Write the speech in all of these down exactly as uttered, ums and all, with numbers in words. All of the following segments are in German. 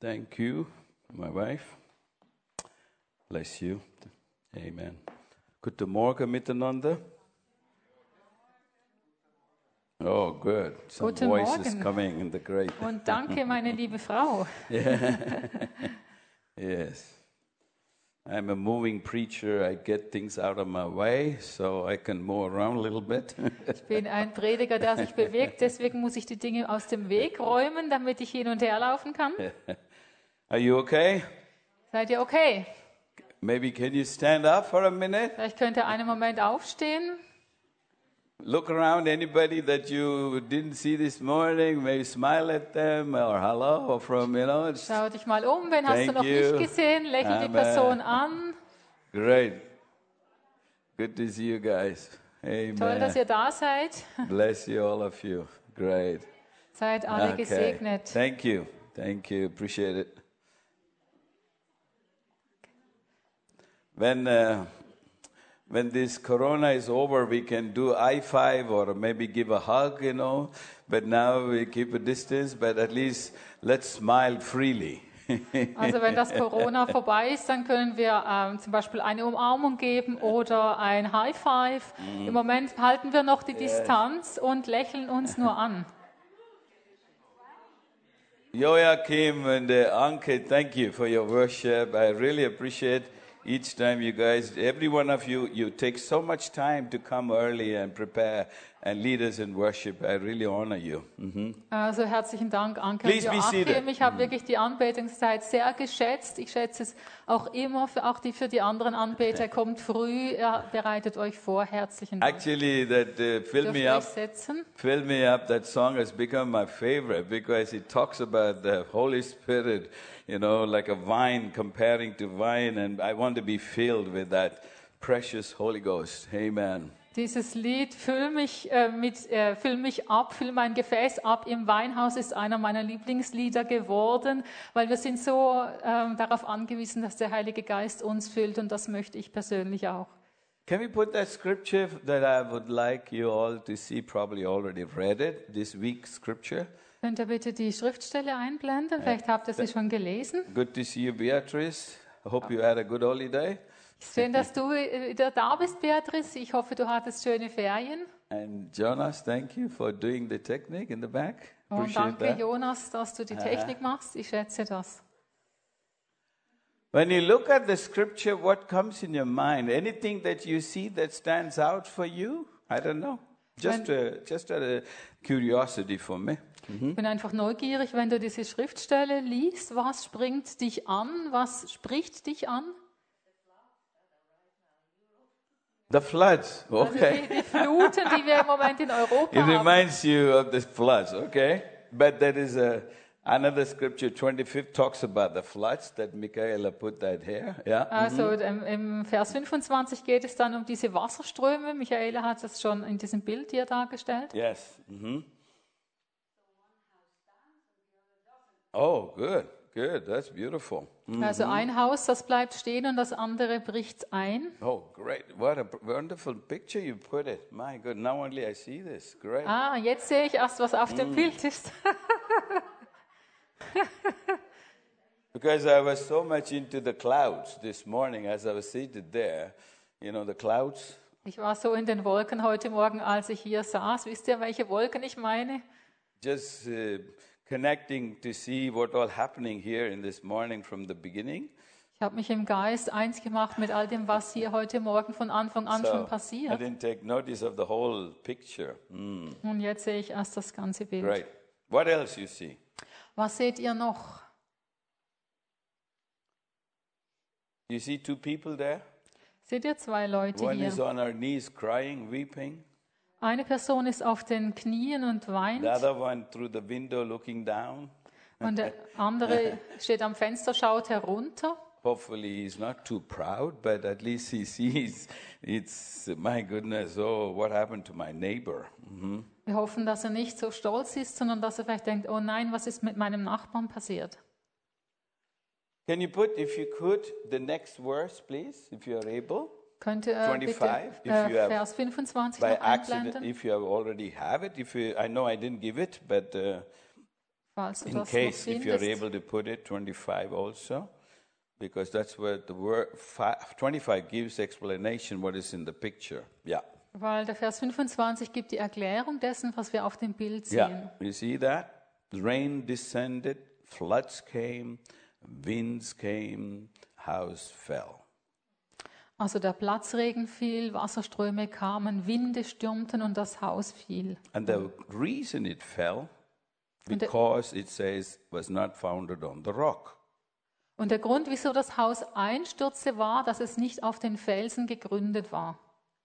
Thank you, my wife. Bless you. Amen. Guten Morgen miteinander. Oh, good. Some Guten voices Morgen. coming in the great. Und danke, meine liebe Frau. Yes. I'm a moving preacher. I get things out of my way so I can move around a little bit. Ich bin ein Prediger, der sich bewegt, deswegen muss ich die Dinge aus dem Weg räumen, damit ich hin und her laufen kann. Are you okay? Seid ihr okay? Maybe can you stand up for a minute? Vielleicht könnt ihr einen Moment aufstehen. Look around, anybody that you didn't see this morning, maybe smile at them or hello or from, you know. It's Schau dich mal um, wen hast du Thank noch you. nicht gesehen? Lächel die Amen. Person an. great. Good to see you guys. Toll, dass Amen. ihr da seid. Bless you, all of you. Great. Seid alle Okay. gesegnet. Thank you. Thank you. Appreciate it. When uh, when this corona is over, we can do I five or maybe give a hug, you know. But now we keep a distance. But at least let's smile freely. Also wenn das Corona vorbei ist, dann können wir ähm, zum Beispiel eine Umarmung geben oder ein High Five. Im Moment halten wir noch die Distanz und lächeln uns nur an. Joachim and uh, Anke, thank you for your worship. I really appreciate each time you guys, every one of you, you take so much time to come early and prepare and lead us in worship. I really honor you. Mhm. Also herzlichen Dank, Anke Please und be Joachim. seated. Ich habe wirklich die Anbetungszeit sehr geschätzt. Ich schätze es auch immer, für, auch die für die anderen Anbeter. Kommt früh, ja, bereitet euch vor. Herzlichen Dank. Actually, that uh, fill Dürft me ihr euch up. setzen? Fill me up. That song has become my favorite because it talks about the Holy Spirit, you know, like a vine, comparing to wine, and I want to be filled with that precious Holy Ghost. Amen. Dieses Lied, füll mich, äh, mit, äh, füll mich ab, füll mein Gefäß ab im Weinhaus, ist einer meiner Lieblingslieder geworden, weil wir sind so ähm, darauf angewiesen, dass der Heilige Geist uns füllt, und das möchte ich persönlich auch. Can we put that scripture that I would like you all to see? Probably already read it. This week's scripture. Könnt ihr bitte die Schriftstelle einblenden? Vielleicht habt ihr sie schon gelesen. Good to see you, Beatrice. I hope you had a good holiday. Schön, dass du wieder da bist, Beatrice. Ich hoffe, du hattest schöne Ferien. And Jonas, thank you for doing the technique in the back. Und Appreciate danke, that. Jonas, dass du die Technik machst. Ich schätze das. When you look at the scripture, what comes in your mind? Anything that you see that stands out for you? I don't know. Just, uh, just out of curiosity for me. Ich bin einfach neugierig, wenn du diese Schriftstelle liest. Was springt dich an? Was spricht dich an? The floods. Also Okay. die, die Fluten, die wir im Moment in Europa It haben. reminds you of the floods, okay? But there is a another scripture, twenty-fifth, talks about the floods that Michaela put that here. Yeah. Also im, im Vers fünfundzwanzig geht es dann um diese Wasserströme. Michaela hat das schon in diesem Bild hier dargestellt. Yes. Mhm. Oh, good, good. That's beautiful. Also ein Haus, das bleibt stehen und das andere bricht ein. Oh, great! What a wonderful picture you put it. My God! Now only I see this. Great. Ah, jetzt sehe ich erst, was auf dem Bild ist. Because I was so much into the clouds this morning as I was seated there. You know the clouds. Ich war so in den Wolken heute Morgen, als ich hier saß. Wisst ihr, welche Wolken ich meine? Just uh, connecting to see what all happening here in this morning from the beginning. Ich habe mich im Geist eins gemacht mit all dem, was hier heute Morgen von Anfang an schon I passiert. didn't take notice of the whole picture. Mm, Und jetzt sehe ich erst das ganze Bild. great. What else you see? Was seht ihr noch? You see two people there. Seht ihr zwei Leute One is hier? on her knees crying, weeping. Eine Person ist auf den Knien und weint. The other one through the window looking down. Und der andere steht am Fenster, schaut herunter. Hopefully he's not too proud, but at least he sees it's, my goodness, oh, what happened to my neighbor? Mhm. Wir hoffen, dass er nicht so stolz ist, sondern dass er vielleicht denkt, oh nein, was ist mit meinem Nachbarn passiert? Can you put, if you could, the next verse, please, if you are able? Könnt ihr äh, bitte twenty-five, if äh, you have- Vers fünfundzwanzig By noch accident, einblenden? if you have already have it. If you, I know I didn't give it, but uh, falls du In das noch case if you're findest. able to put it, twenty-five also, because that's where the word fi- twenty-five gives explanation what is in the picture. Yeah. Weil der Vers fünfundzwanzig gibt die Erklärung dessen, was wir auf dem Bild sehen. Yeah. You see that? Rain descended, floods came, winds came, house fell. Also der Platzregen fiel, Wasserströme kamen, Winde stürmten und das Haus fiel. And the reason it fell, Und der- because it says was not founded on the rock. Und der Grund, wieso das Haus einstürzte, war, dass es nicht auf den Felsen gegründet war.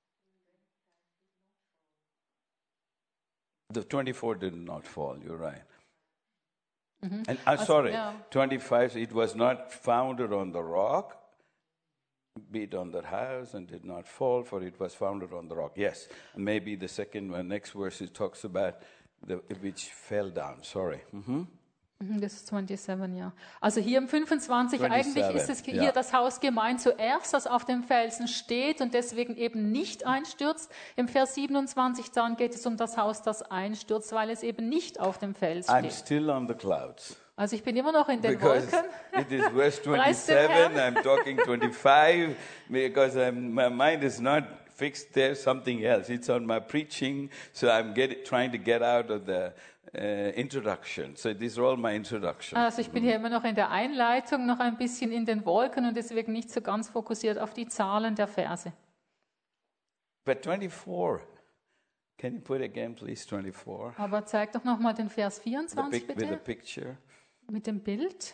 The twenty-four did not fall, you're right. Mhm. And I'm Also, sorry, ja. twenty-five, it was not founded on the rock, beat on the house and did not fall, for it was founded on the rock. Yes, and maybe the second one, next verse, it talks about the which fell down. Sorry. Mhm. Mhm, das ist siebenundzwanzig, ja. Also hier im fünfundzwanzig, eigentlich ist es hier ja. das Haus gemeint zuerst, das auf dem Felsen steht und deswegen eben nicht einstürzt. Im Vers siebenundzwanzig dann geht es um das Haus, das einstürzt, weil es eben nicht auf dem Fels I'm steht. still on the clouds. Also ich bin immer noch in den Because Wolken. it is verse Preis dem Herrn. twenty-seven, I'm talking twenty-five, because I'm, my mind is not fixed there, something else. It's on my preaching, so I'm get, trying to get out of the uh, introduction. So these are all my introductions. Also ich bin hier immer noch in der Einleitung, noch ein bisschen in den Wolken und deswegen nicht so ganz fokussiert auf die Zahlen der Verse. But twenty-four, can you put again, please, twenty-four? Aber zeig doch noch mal den Vers The vierundzwanzig pic, with the bitte, picture. mit dem Bild.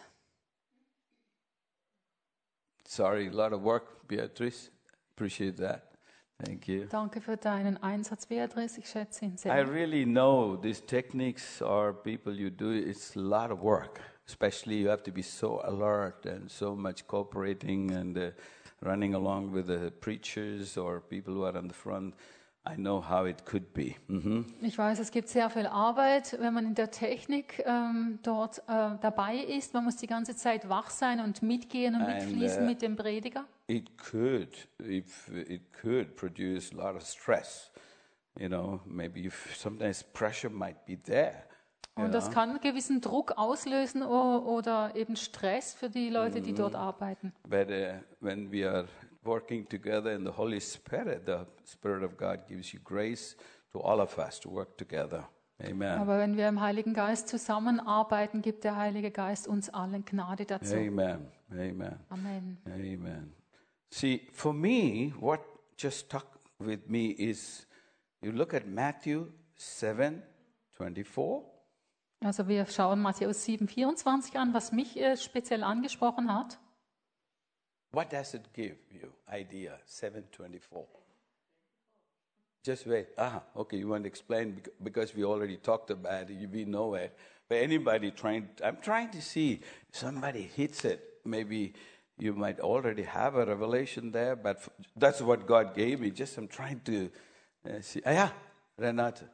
Sorry, a lot of work, Beatrice. Appreciate that. Thank you. Danke für deinen Einsatz, Beatrice. Ich schätze ihn I sehr. really know these techniques or people you do, it's a lot of work. Especially you have to be so alert and so much cooperating and uh, running along with the preachers or people who are on the front. I know how it could be. Mhm. Ich weiß, es gibt sehr viel Arbeit, wenn man in der Technik ähm, dort äh, dabei ist. Man muss die ganze Zeit wach sein und mitgehen und And, mitfließen uh, mit dem Prediger. It could, if it could produce a lot of stress. You know, maybe if sometimes pressure might be there. you Und das know. kann einen gewissen Druck auslösen o- oder eben Stress für die Leute, die dort arbeiten. But uh, when we are working together in the Holy Spirit, the Spirit of God gives you grace to all of us to work together. Amen. Aber wenn wir im Heiligen Geist zusammenarbeiten, gibt der Heilige Geist uns allen Gnade dazu. Amen. Amen. Amen. Amen. See, for me, what just stuck with me is you look at Matthew seven twenty-four. Also wir schauen Matthäus sieben vierundzwanzig an, was mich äh, speziell angesprochen hat. What does it give you? Idea seven twenty-four. Just wait. Ah, okay. You want to explain bec- because we already talked about it. We know it. But anybody trying? I'm trying to see if somebody hits it. Maybe you might already have a revelation there, but f- that's what God gave me. Just I'm trying to uh, see. Ah, yeah, Renate.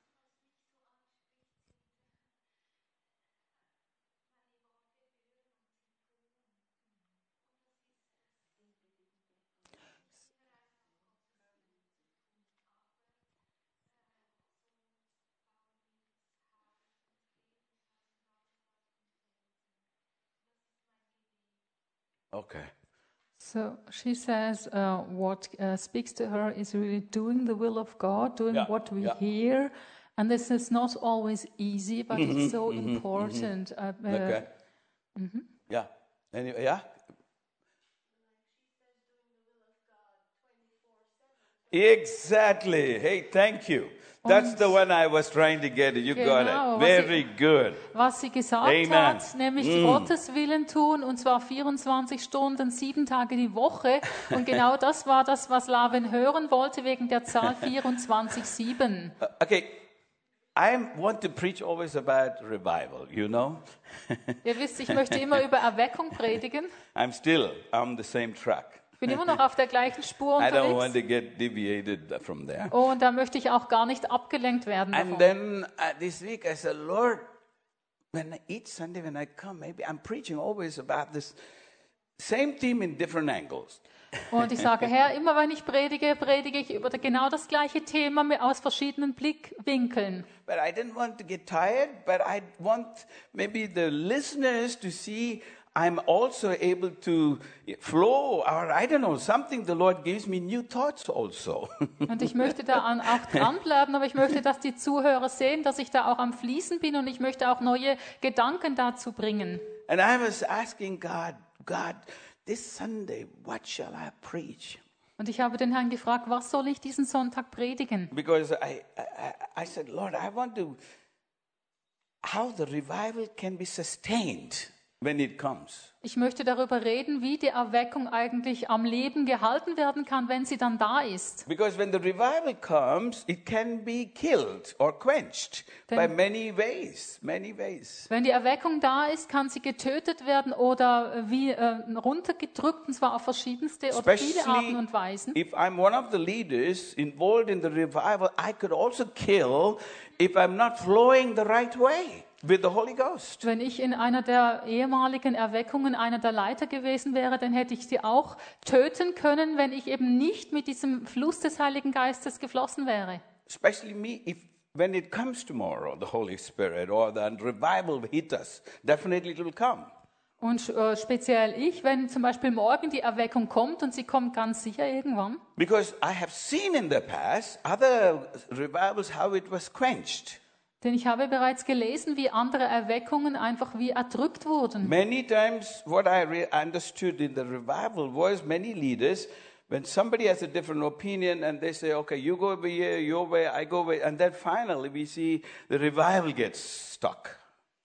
Okay. So she says uh, what uh, speaks to her is really doing the will of God, doing Yeah, what we yeah. hear. And this is not always easy, but it's so important. Uh, uh, Okay. Yeah. Anyway, yeah. Exactly. Hey, thank you. That's the one I was trying to get. You got Genau, it. was Very ich- good. Was sie gesagt Amen. hat, nämlich Gottes Willen tun, und zwar vierundzwanzig Stunden, sieben Tage die Woche. Und genau das war das, was Laven hören wollte, wegen der Zahl vierundzwanzig sieben. Uh, okay. I want to preach always about revival, you know? Ihr wisst, ich möchte immer über Erweckung predigen. I'm still on the same track. Ich bin immer noch auf der gleichen Spur I don't want unterwegs. to get deviated from there. Und da möchte ich auch gar nicht abgelenkt werden And davon. then uh, this week I said, Lord, when each Sunday when I come, maybe I'm preaching always about this same theme in different angles. Und ich sage, Herr, immer wenn ich predige, predige ich über genau das gleiche Thema mit- aus verschiedenen Blickwinkeln. But I didn't want to get tired, but I want maybe the listeners to see I'm also able to flow, or I don't know, something the Lord gives me new thoughts also. Und ich möchte da an- auch dranbleiben, aber ich möchte, dass die Zuhörer sehen, dass ich da auch am Fließen bin und ich möchte auch neue Gedanken dazu bringen. And I was asking God, God, this Sunday, what shall I preach? Und ich habe den Herrn gefragt, was soll ich diesen Sonntag predigen? Because I, I, I said, Lord, I want to, how the revival can be sustained when it comes. Ich möchte darüber reden, wie die Erweckung eigentlich am Leben gehalten werden kann, wenn sie dann da ist. Because when the revival comes, it can be killed or quenched Denn- by many ways, many ways. Wenn die Erweckung da ist, kann sie getötet werden oder äh, wie äh, runtergedrückt, und zwar auf verschiedenste oder viele Arten und Weisen. if I'm one of the leaders involved in the revival, I could also kill if I'm not flowing the right way with the Holy Ghost. Wenn ich in einer der ehemaligen Erweckungen einer der Leiter gewesen wäre, dann hätte ich sie auch töten können, wenn ich eben nicht mit diesem Fluss des Heiligen Geistes geflossen wäre. Especially me, if when it comes tomorrow, the Holy Spirit or the revival hit us, definitely it will come. Und äh, speziell ich, wenn zum Beispiel morgen die Erweckung kommt, und sie kommt ganz sicher irgendwann, Because I have seen in the past other revivals how it was quenched. denn ich habe bereits gelesen, wie andere Erweckungen einfach wie erdrückt wurden. Many times, what I re- understood in the revival was many leaders, when somebody has a different opinion and they say, okay, you go over here, your way, I go away, and then finally we see the revival gets stuck.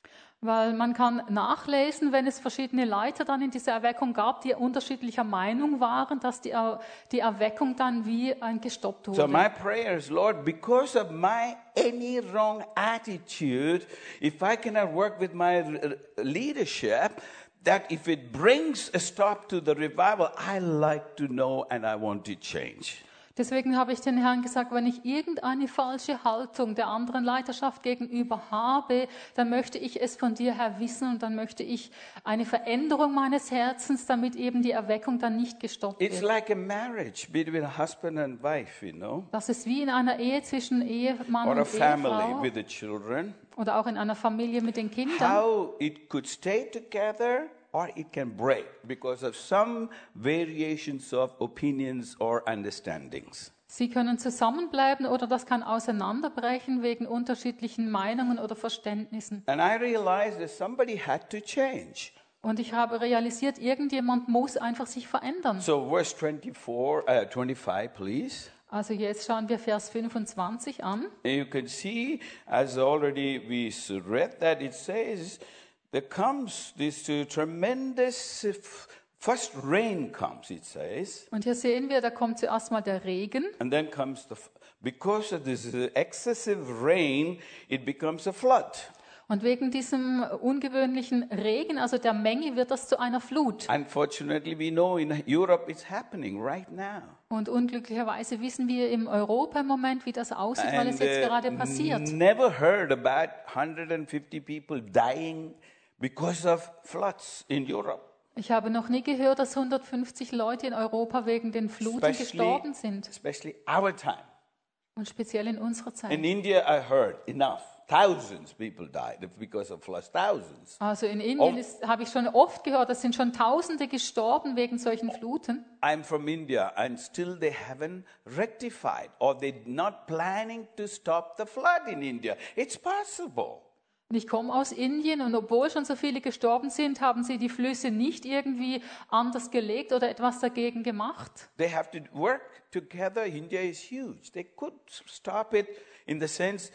Weil man kann nachlesen, wenn es verschiedene Leiter dann in dieser Erweckung gab, die unterschiedlicher Meinung waren, dass die, Er- die Erweckung dann wie äh, gestoppt So wurde. my prayer is, Lord, because of my any wrong attitude, if I cannot work with my uh, leadership, that if it brings a stop to the revival, I like to know and I want to change. Deswegen habe ich den Herrn gesagt, wenn ich irgendeine falsche Haltung der anderen Leiterschaft gegenüber habe, dann möchte ich es von dir her wissen und dann möchte ich eine Veränderung meines Herzens, damit eben die Erweckung dann nicht gestoppt It's wird. like a marriage between a husband and wife, you know, Das ist wie in einer Ehe zwischen Ehemann or und a family Ehefrau with the children. oder auch in einer Familie mit den Kindern. How it could stay together or it can break because of some variations of opinions or understandings. Sie können zusammenbleiben oder das kann auseinanderbrechen wegen unterschiedlichen Meinungen oder Verständnissen. And I realized that somebody had to change. Und ich habe realisiert, irgendjemand muss einfach sich verändern. So verse twenty-four, uh, twenty-five, please. Also jetzt schauen wir Vers fünfundzwanzig an. And you can see, as already we read that, it says, there comes this uh, tremendous, uh, f- first rain comes, it says, Und hier sehen wir, da kommt zuerst mal der Regen. and then comes the, f- because of this uh, excessive rain, it becomes a flood. Und wegen diesem ungewöhnlichen Regen, also der Menge, wird das zu einer Flut. Unfortunately, we know in Europe it's happening right now. Und unglücklicherweise wissen wir im Europa im Moment, wie das aussieht, weil es jetzt uh, gerade passiert. never heard about one hundred fifty people dying because of floods in Europe. Ich habe noch nie gehört, dass hundertfünfzig Leute in Europa wegen den Fluten Especially, gestorben sind. especially our time. Und speziell in unserer Zeit. In India, I heard enough. Thousands people died because of floods. Thousands. Also in Indien Oh. ist, habe ich schon oft gehört, es sind schon Tausende gestorben wegen solchen Fluten. I'm from India, and still they haven't rectified, or they're not planning to stop the flood in India. It's possible. Und ich komme aus Indien und obwohl schon so viele gestorben sind, haben sie die Flüsse nicht irgendwie anders gelegt oder etwas dagegen gemacht. They have to work together. India is huge. They could stop it in the sense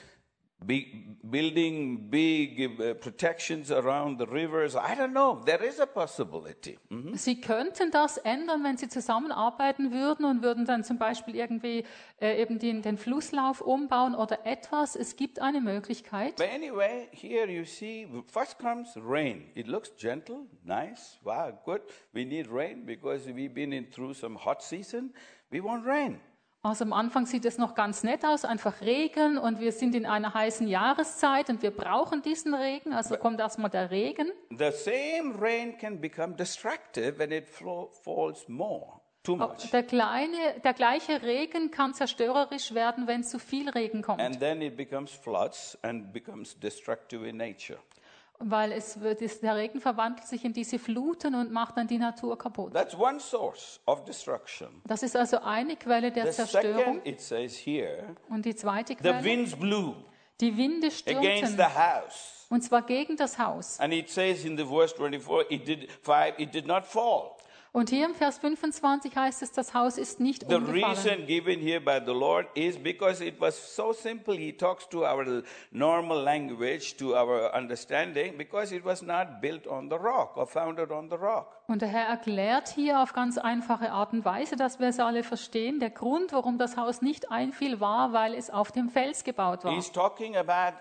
big, building big uh, protections around the rivers. I don't know. There is a possibility. Mhm. Sie könnten das ändern, wenn sie zusammenarbeiten würden und würden dann zum Beispiel irgendwie äh, eben den, den Flusslauf umbauen oder etwas. Es gibt eine Möglichkeit. But anyway, here you see, first comes rain. It looks gentle, nice. Wow, good. We need rain because we've been in through some hot season. We want rain. Also am Anfang sieht es noch ganz nett aus, einfach Regen und wir sind in einer heißen Jahreszeit und wir brauchen diesen Regen, also kommt erstmal der Regen. The same rain can become destructive when it flow, falls more. too much. Der, kleine, der gleiche Regen kann zerstörerisch werden, wenn zu viel Regen kommt. And then it becomes floods and becomes destructive in nature. Weil es wird, der Regen verwandelt sich in diese Fluten und macht dann die Natur kaputt. That's one source of destruction. Das ist also eine Quelle der The Zerstörung. second, it says here, Und die zweite the Quelle, winds blew die Winde against stürmten, the house. und zwar gegen das Haus. And it says in the verse twenty-four, it did five, it did not fall. Und hier im Vers fünfundzwanzig heißt es, das Haus ist nicht The umgefallen. reason given here by the Lord is because it was so simple. He talks to our normal language, to our understanding, because it was not built on the rock or founded on the rock. Und der Herr erklärt hier auf ganz einfache Art und Weise, dass wir es alle verstehen. Der Grund, warum das Haus nicht einfiel, war, weil es auf dem Fels gebaut war. He's talking about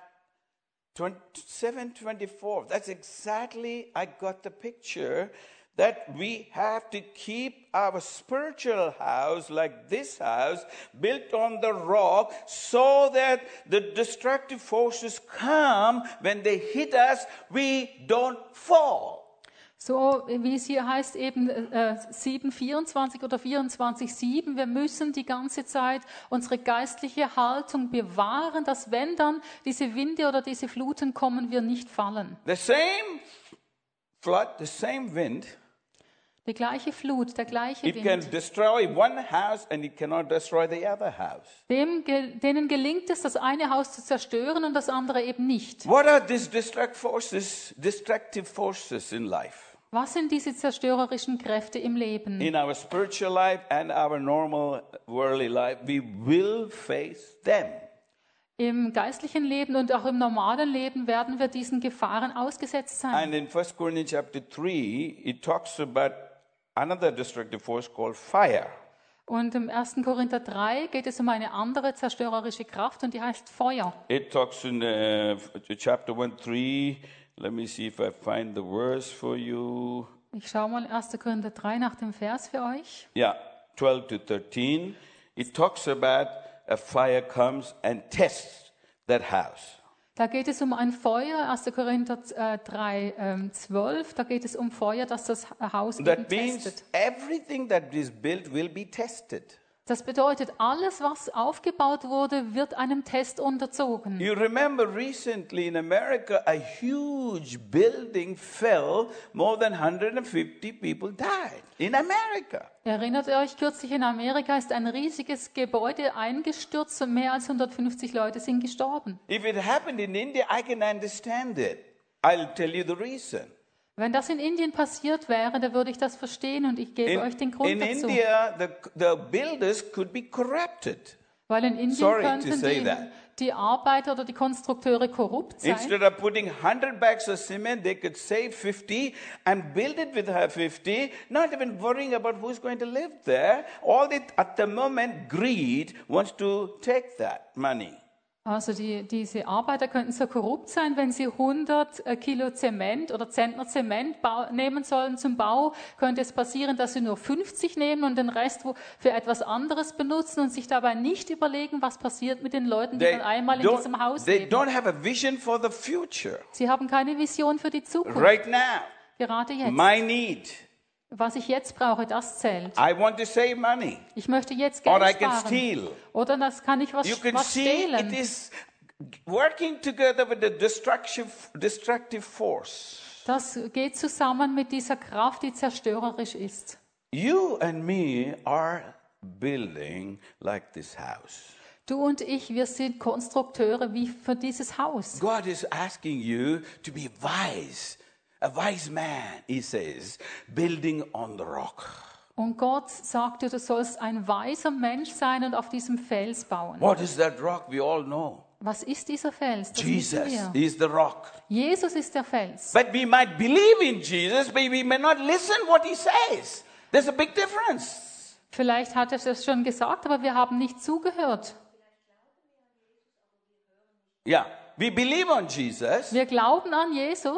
seven twenty-four. That's exactly, I got the picture. That we have to keep our spiritual house like this house built on the rock so that the destructive forces come. When they hit us, we don't fall. So wie es hier heißt, eben äh, sieben vierundzwanzig oder vierundzwanzig sieben, wir müssen die ganze Zeit unsere geistliche Haltung bewahren, dass wenn dann diese Winde oder diese Fluten kommen, wir nicht fallen. The same flood, the same wind, Die gleiche Flut, der gleiche it can Wind. destroy one house and it cannot destroy the other house. Dem, ge- denen gelingt es, das eine Haus zu zerstören und das andere eben nicht. What are these destructive forces, destructive forces in life? Was sind diese zerstörerischen Kräfte im Leben? In our spiritual life and our normal worldly life, we will face them. Im geistlichen Leben und auch im normalen Leben werden wir diesen Gefahren ausgesetzt sein. And in First Corinthians chapter three, it talks about another destructive force called fire. Und im ersten Korinther drei geht es um eine andere zerstörerische Kraft und die heißt Feuer. It talks in uh, chapter one, three. Let me see if I find the verse for you. Ich schaue mal ersten Korinther drei nach dem Vers für euch. Yeah, twelve to thirteen. It talks about a fire comes and tests that house. Da geht es um ein Feuer, ersten Korinther drei, zwölf. Da geht es um Feuer, das das Haus eben That means testet. everything that is built will be tested. Das bedeutet, alles, was aufgebaut wurde, wird einem Test unterzogen. You remember recently in America, a huge building fell, more than one hundred fifty people died in America. Erinnert ihr euch, kürzlich in Amerika ist ein riesiges Gebäude eingestürzt und mehr als hundertfünfzig Leute sind gestorben. If it happened in India, I can understand it. I'll tell you the reason. Wenn das in Indien passiert wäre, dann würde ich das verstehen und ich gebe In, euch den Grund in dazu. India, the, the builders could be corrupted. Weil in Indien Sorry to könnten say die, that. die Arbeiter oder die Konstrukteure korrupt sein. Instead of putting one hundred bags of cement, they could save fifty and build it with her fifty, not even worrying about who's going to live there. All it, at the moment, greed wants to take that money. Also die, diese Arbeiter könnten so korrupt sein, wenn sie hundert Kilo Zement oder Zentner Zement bau, nehmen sollen zum Bau, könnte es passieren, dass sie nur fünfzig nehmen und den Rest wo, für etwas anderes benutzen und sich dabei nicht überlegen, was passiert mit den Leuten, die They dann einmal in diesem don't, Haus they leben. don't have a vision for the future. Sie haben keine Vision für die Zukunft, Right now, gerade jetzt. my need, Was ich jetzt brauche, das zählt. I want to save money. Ich möchte jetzt Or Geld I can sparen. steal. Oder das kann ich was, You can was see it stehlen. is working together with the destructive, destructive force. Das geht zusammen mit dieser Kraft, die zerstörerisch ist. You and me are building like this house. Du und ich, wir sind Konstrukteure wie für dieses Haus. God is asking you to be wise. A wise man, he says, building on the rock. Und Gott sagt dir, du sollst ein weiser Mensch sein und auf diesem Fels bauen. What is that rock? We all know. Was ist dieser Fels? Das Jesus wissen wir. is the rock. Jesus ist der Fels. But we might believe in Jesus, but we may not listen what he says. There's a big difference. Vielleicht hat er das schon gesagt, aber wir haben nicht zugehört. Yeah, we believe on Jesus, Wir glauben an Jesus,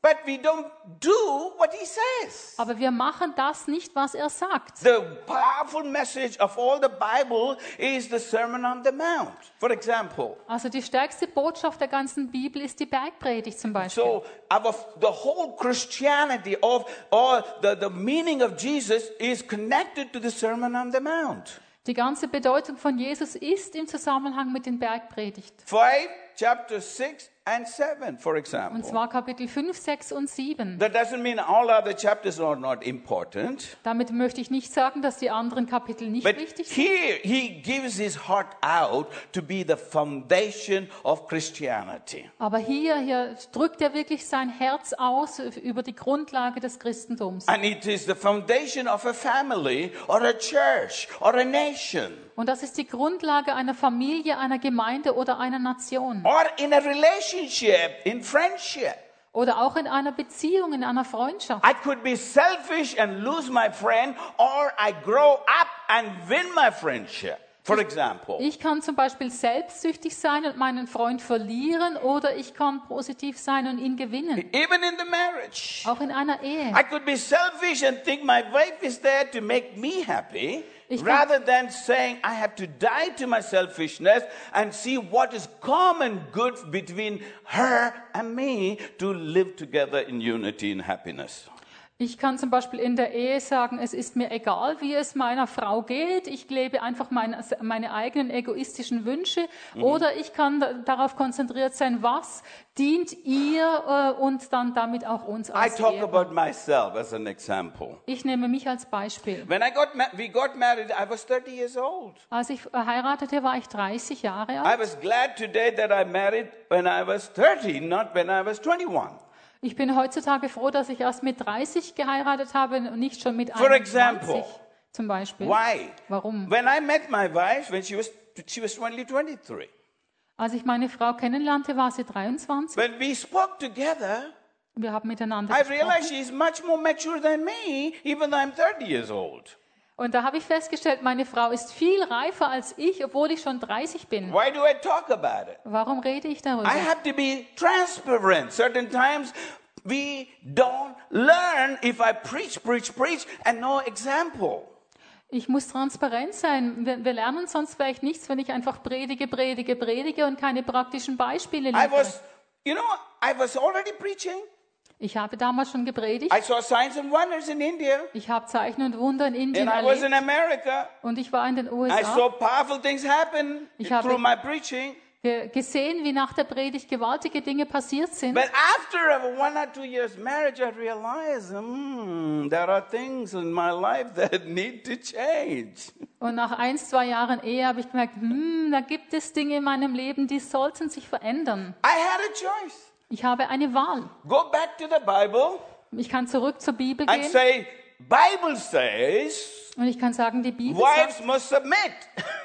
but we don't do what he says. Aber wir machen das nicht, was er sagt. The powerful message of all the Bible is the Sermon on the Mount. For example, Also die stärkste Botschaft der ganzen Bibel ist die Bergpredigt zum Beispiel. so our, the whole Christianity of or the, the meaning of Jesus is connected to the Sermon on the Mount. Die ganze Bedeutung von Jesus ist im Zusammenhang mit den Bergpredigten. Five, chapter six and seven, for Und example. zwar Kapitel fünf, sechs und sieben. That doesn't mean all other chapters are not important. Damit möchte ich nicht sagen, dass die anderen Kapitel nicht But wichtig sind. here he gives his heart out to be the foundation of Christianity. Aber hier, hier drückt er wirklich sein Herz aus über die Grundlage des Christentums. And it is the foundation of a family or a church or a nation Und das ist die Grundlage einer Familie, einer Gemeinde oder einer Nation. or in a relationship, in friendship. Oder auch in einer Beziehung, in einer Freundschaft. I could be selfish and lose my friend, or I grow up and win my friendship. For example, Ich kann zum Beispiel selbstsüchtig sein und meinen Freund verlieren oder ich kann positiv sein und ihn gewinnen. even in the marriage. Auch in einer Ehe. I could be selfish and think my wife is there to make me happy, Ich kann- rather than saying I have to die to my selfishness and see what is common good between her and me to live together in unity and happiness. Ich kann zum Beispiel in der Ehe sagen, es ist mir egal, wie es meiner Frau geht. Ich lebe einfach meine, meine eigenen egoistischen Wünsche. Oder ich kann da- darauf konzentriert sein, was dient ihr äh, und dann damit auch uns I als talk Ehepaar. about myself as an example. Ich nehme mich als Beispiel. When I got ma- we got married, I was thirty years old. Als ich heiratete, war ich dreißig Jahre I alt. was glad today that I married when I was thirty, not when I was twenty-one. Ich bin heutzutage froh, dass ich erst mit dreißig geheiratet habe und nicht schon mit For einundzwanzig example, zum Beispiel. Why? Warum? When I met my wife, when she was she was only twenty-three. Als ich meine Frau kennenlernte, war sie dreiundzwanzig. When we spoke together, Wir haben miteinander I realized gesprochen. she is much more mature than me, even though I'm thirty years old. Und da habe ich festgestellt, meine Frau ist viel reifer als ich, obwohl ich schon dreißig bin. Why do I talk about it? Warum rede ich darüber? I have to be transparent. Certain times we don't learn if I preach, preach, preach, and no example. Ich muss transparent sein. Wir, wir lernen sonst vielleicht nichts, wenn ich einfach predige, predige, predige und keine praktischen Beispiele I liefere. was, you know, I was already preaching. Ich habe damals schon gepredigt. I saw signs and wonders in India, Ich habe Zeichen und Wunder in Indien and I was in erlebt. America. Und ich war in den U S I saw A. powerful things happen Ich habe- through my preaching. Ge- gesehen, wie nach der Predigt gewaltige Dinge passiert sind. But after a one or two years marriage, I realized, hmm, there are things in my life that need to change. Und nach ein, zwei Jahren Ehe habe ich gemerkt, hm, da gibt es Dinge in meinem Leben, die sollten sich verändern. I had a choice. Ich habe eine Wahl. Go back to the Bible Ich kann zurück zur Bibel and gehen say, Bible says und ich kann sagen, die Bibel wives sagt, must submit.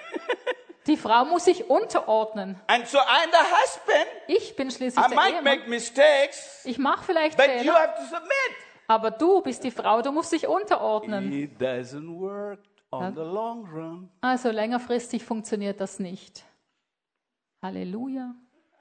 die Frau muss sich unterordnen. And so I'm the husband. Ich bin schließlich I der might Ehemann. make mistakes, Ich mache vielleicht but you Fehler, have to submit. aber du bist die Frau, du musst dich unterordnen. It doesn't work on the long run. Also längerfristig funktioniert das nicht. Halleluja.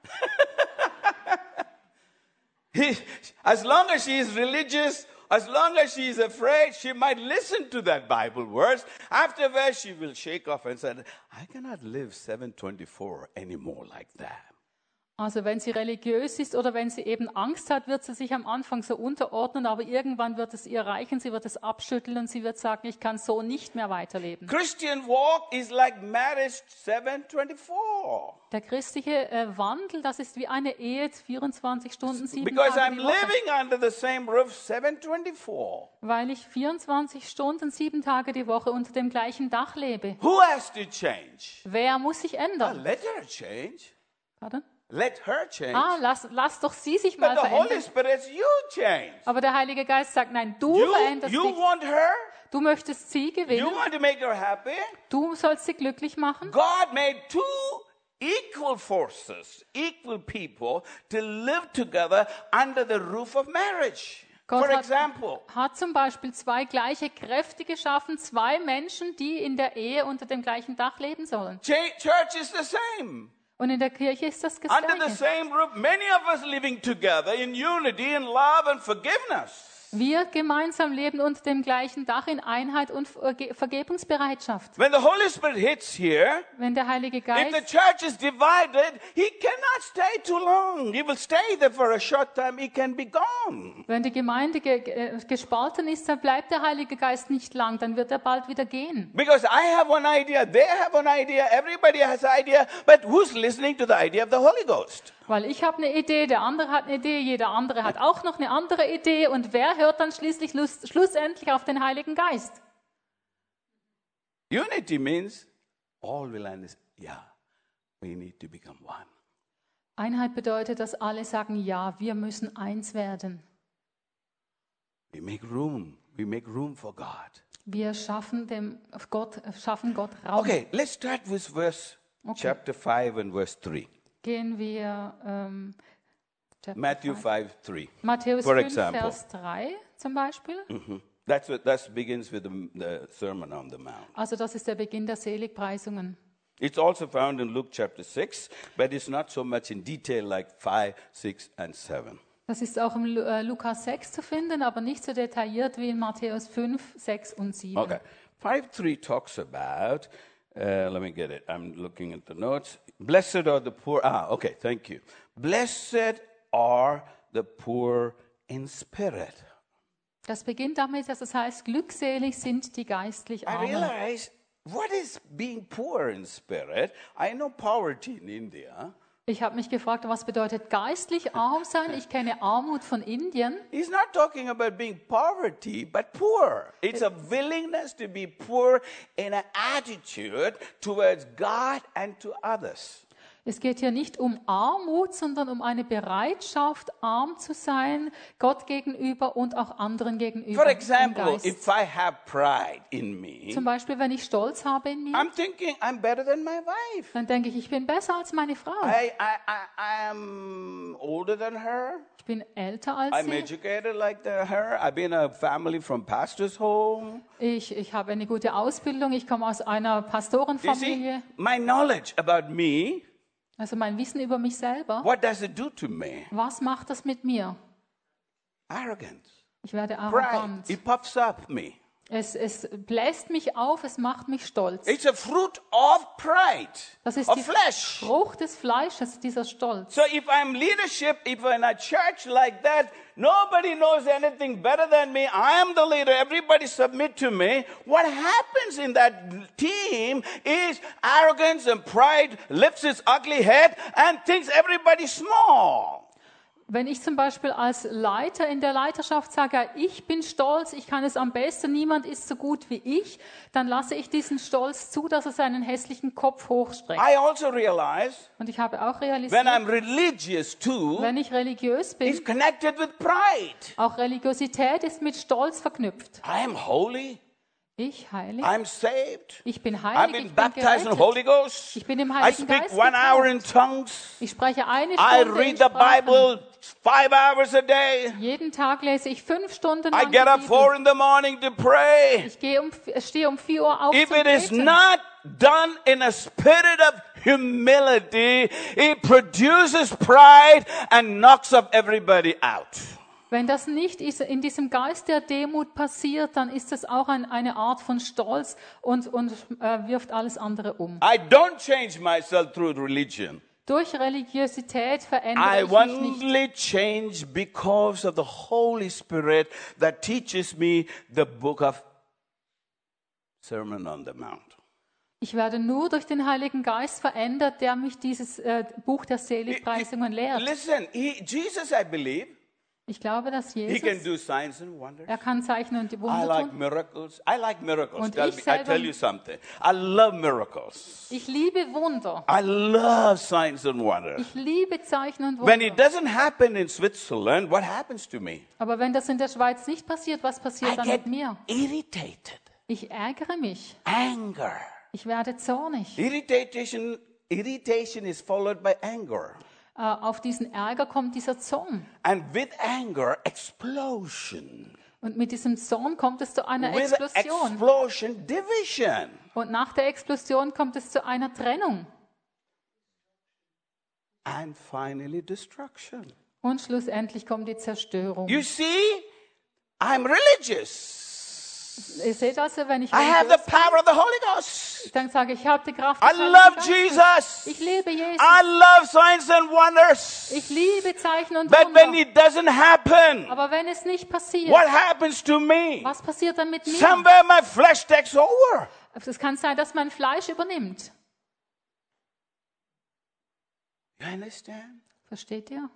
As long as she is religious, as long as she is afraid, she might listen to that Bible verse. Afterwards, she will shake off and say, I cannot live seven twenty-four anymore like that. Also wenn sie religiös ist oder wenn sie eben Angst hat, wird sie sich am Anfang so unterordnen, aber irgendwann wird es ihr reichen, sie wird es abschütteln und sie wird sagen, ich kann so nicht mehr weiterleben. Christian walk is like marriage seven twenty-four. Der christliche äh, Wandel, das ist wie eine Ehe, vierundzwanzig Stunden, sieben Because Tage I'm die Woche. living under the same roof seven twenty-four. Weil ich vierundzwanzig Stunden, sieben Tage die Woche unter dem gleichen Dach lebe. Who has to change? Wer muss sich Ah, ändern? let her change. Pardon? Let her change. Ah, lass, lass doch sie sich But mal the Holy verändern. Spirit says, you change. Aber der Heilige Geist sagt, nein, du You, veränderst you dich. want her? Du möchtest sie You gewinnen. want to make her happy? Du sollst sie glücklich machen. God made two equal forces, equal people to live together under the roof of marriage. Gott For hat, example, hat zum Beispiel zwei gleiche Kräfte geschaffen, zwei Menschen, die in der Ehe unter dem gleichen Dach leben sollen. cha- church is the same. Und in der Kirche ist das das Under the Gleiche. same roof, many of us living together in unity and love and forgiveness. Wir gemeinsam leben unter dem gleichen Dach in Einheit und Verge- Vergebungsbereitschaft. When the Holy Spirit hits here, Wenn der Heilige if the Geist, church is divided, he cannot stay too long. He will stay there for a short time. He can be gone. wenn die Gemeinde ge ge- gespalten ist, dann bleibt der Heilige Geist nicht lang, dann wird er bald wieder gehen. Because I have one idea, they have one idea, everybody has an idea, but who's listening to the idea of the Holy Ghost? Weil ich habe eine Idee, der andere hat eine Idee, jeder andere hat auch noch eine andere Idee. Und wer hört dann schließlich lust- schlussendlich auf den Heiligen Geist? Unity means all will understand. Yeah, we need to become one. Einheit bedeutet, dass alle sagen, ja, wir müssen eins werden. We make room. We make room for God. Wir schaffen, dem Gott, schaffen Gott Raum. Okay, let's start with verse Okay. chapter five and verse three. Gehen wir ähm, Chapter Matthew five. five three. Matthäus for fünf, example. Vers drei zum Beispiel. Mhm. That's what that begins with the, the Sermon on the Mount. Also das ist der Beginn der Seligpreisungen. It's also found in Luke chapter six, but it's not so much in detail like five, six, and seven. Das ist auch im Lu- äh, Lukas sechs zu finden, aber nicht so detailliert wie in Matthäus fünf, sechs und sieben. Okay. five three talks about, uh, let me get it. I'm looking at the notes. Blessed are the poor. Ah, okay, thank you. Blessed are the poor in spirit. Das beginnt damit, dass es heißt, glückselig sind die geistlich I Armen. realize, what is being poor in spirit? I know poverty in India. Ich habe mich gefragt, was bedeutet geistlich arm sein? Ich kenne Armut von Indien. He's not talking about being poverty, but poor. It's a willingness to be poor in an attitude towards God and to others. Es geht hier nicht um Armut, sondern um eine Bereitschaft, arm zu sein, Gott gegenüber und auch anderen gegenüber. For im example, Geist. if I have pride in me, Zum Beispiel, wenn ich Stolz habe in mir, I'm thinking I'm better than my wife. dann denke ich, ich bin besser als meine Frau. I, I, I, I am older than her. Ich bin älter als I'm sie. educated like the, her. I've been a family from pastor's home. Ich, ich habe eine gute Ausbildung. Ich komme aus einer You see, Pastorenfamilie. my knowledge about me, Also mein Wissen über mich selber. what does it do to me? Was macht das mit mir? Arrogance. Ich werde Pride. arrogant. It puffs up me. Es, es bläst mich auf, es macht mich stolz. It's a fruit of pride, Das ist of die flesh. Frucht des Fleisches, dieser Stolz. So if I'm leadership, if I'm in a church like that, nobody knows anything better than me. I am the leader. Everybody submit to me. What happens in that team is arrogance and pride lifts its ugly head and thinks everybody's small. Wenn ich zum Beispiel als Leiter in der Leiterschaft sage, ich bin stolz, ich kann es am besten, niemand ist so gut wie ich, dann lasse ich diesen Stolz zu, dass er seinen hässlichen Kopf hochstreckt. I also realize Und ich habe auch when realisiert, I'm religious too, wenn ich religiös it's bin, connected with pride. auch Religiosität ist mit Stolz verknüpft. I am holy. Ich heilig, I'm saved. ich bin I've heilig, been ich bin baptized in the gerettet. Holy Ghost. Ich bin im I Heiligen speak Geist one hour in getauft. tongues. Ich spreche eine I Stunde in read the Sprachen. Bible five hours a day. Jeden Tag lese ich fünf Stunden I lang get up die four Bibel. in the morning to pray. Ich gehe um, stehe um vier Uhr auf If zum it is Beten. not done in a spirit of humility, it produces pride and knocks up everybody out. Wenn das nicht ist, in diesem Geist der Demut passiert, dann ist es auch ein, eine Art von Stolz und, und äh, wirft alles andere um. I don't change myself through religion. Durch Religiosität I verändere ich mich nicht. only change because of the Holy Spirit that teaches me the book of Sermon on the Mount. Ich werde nur durch den Heiligen Geist verändert, der mich dieses äh, Buch der Seligpreisungen lehrt. Listen, he, Jesus, I believe, Ich glaube, dass he can Jesus, do signs and wonders. er kann Zeichen und I Wunder like tun. miracles. I like miracles. Und Tell ich me, I selber- tell you something. I love miracles. Ich liebe Wunder. I love signs and wonders. Ich liebe Zeichen und When it Wunder. doesn't happen in Switzerland, what happens to me? Aber wenn das in der Schweiz nicht passiert, was I passiert dann get mit mir? irritated, Ich ärgere mich. anger. Ich werde zornig. Irritation, irritation is followed by anger. Äh, auf diesen Ärger kommt dieser Zorn. And with anger, explosion. Und mit diesem Zorn kommt es zu einer With Explosion. explosion, division. Und nach der Explosion kommt es zu einer Trennung. and finally destruction. Und schlussendlich kommt die Zerstörung. You see, I'm religious. Ihr seht also, wenn ich I have the religiös power of the Holy Ghost. bin, dann sage ich, ich habe die Kraft I des Heiligen love Geistes. Jesus. Ich liebe Jesus. I love signs and wonders. Ich liebe Zeichen und But when Wunder. it doesn't happen, Aber wenn es nicht passiert, what happens to me? was passiert dann mit mir? Somewhere my flesh takes over. Es kann sein, dass mein Fleisch übernimmt. You understand? Versteht ihr?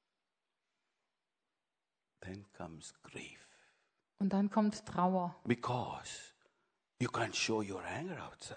Then comes grief. Und dann kommt Trauer, Because you can't show your anger outside.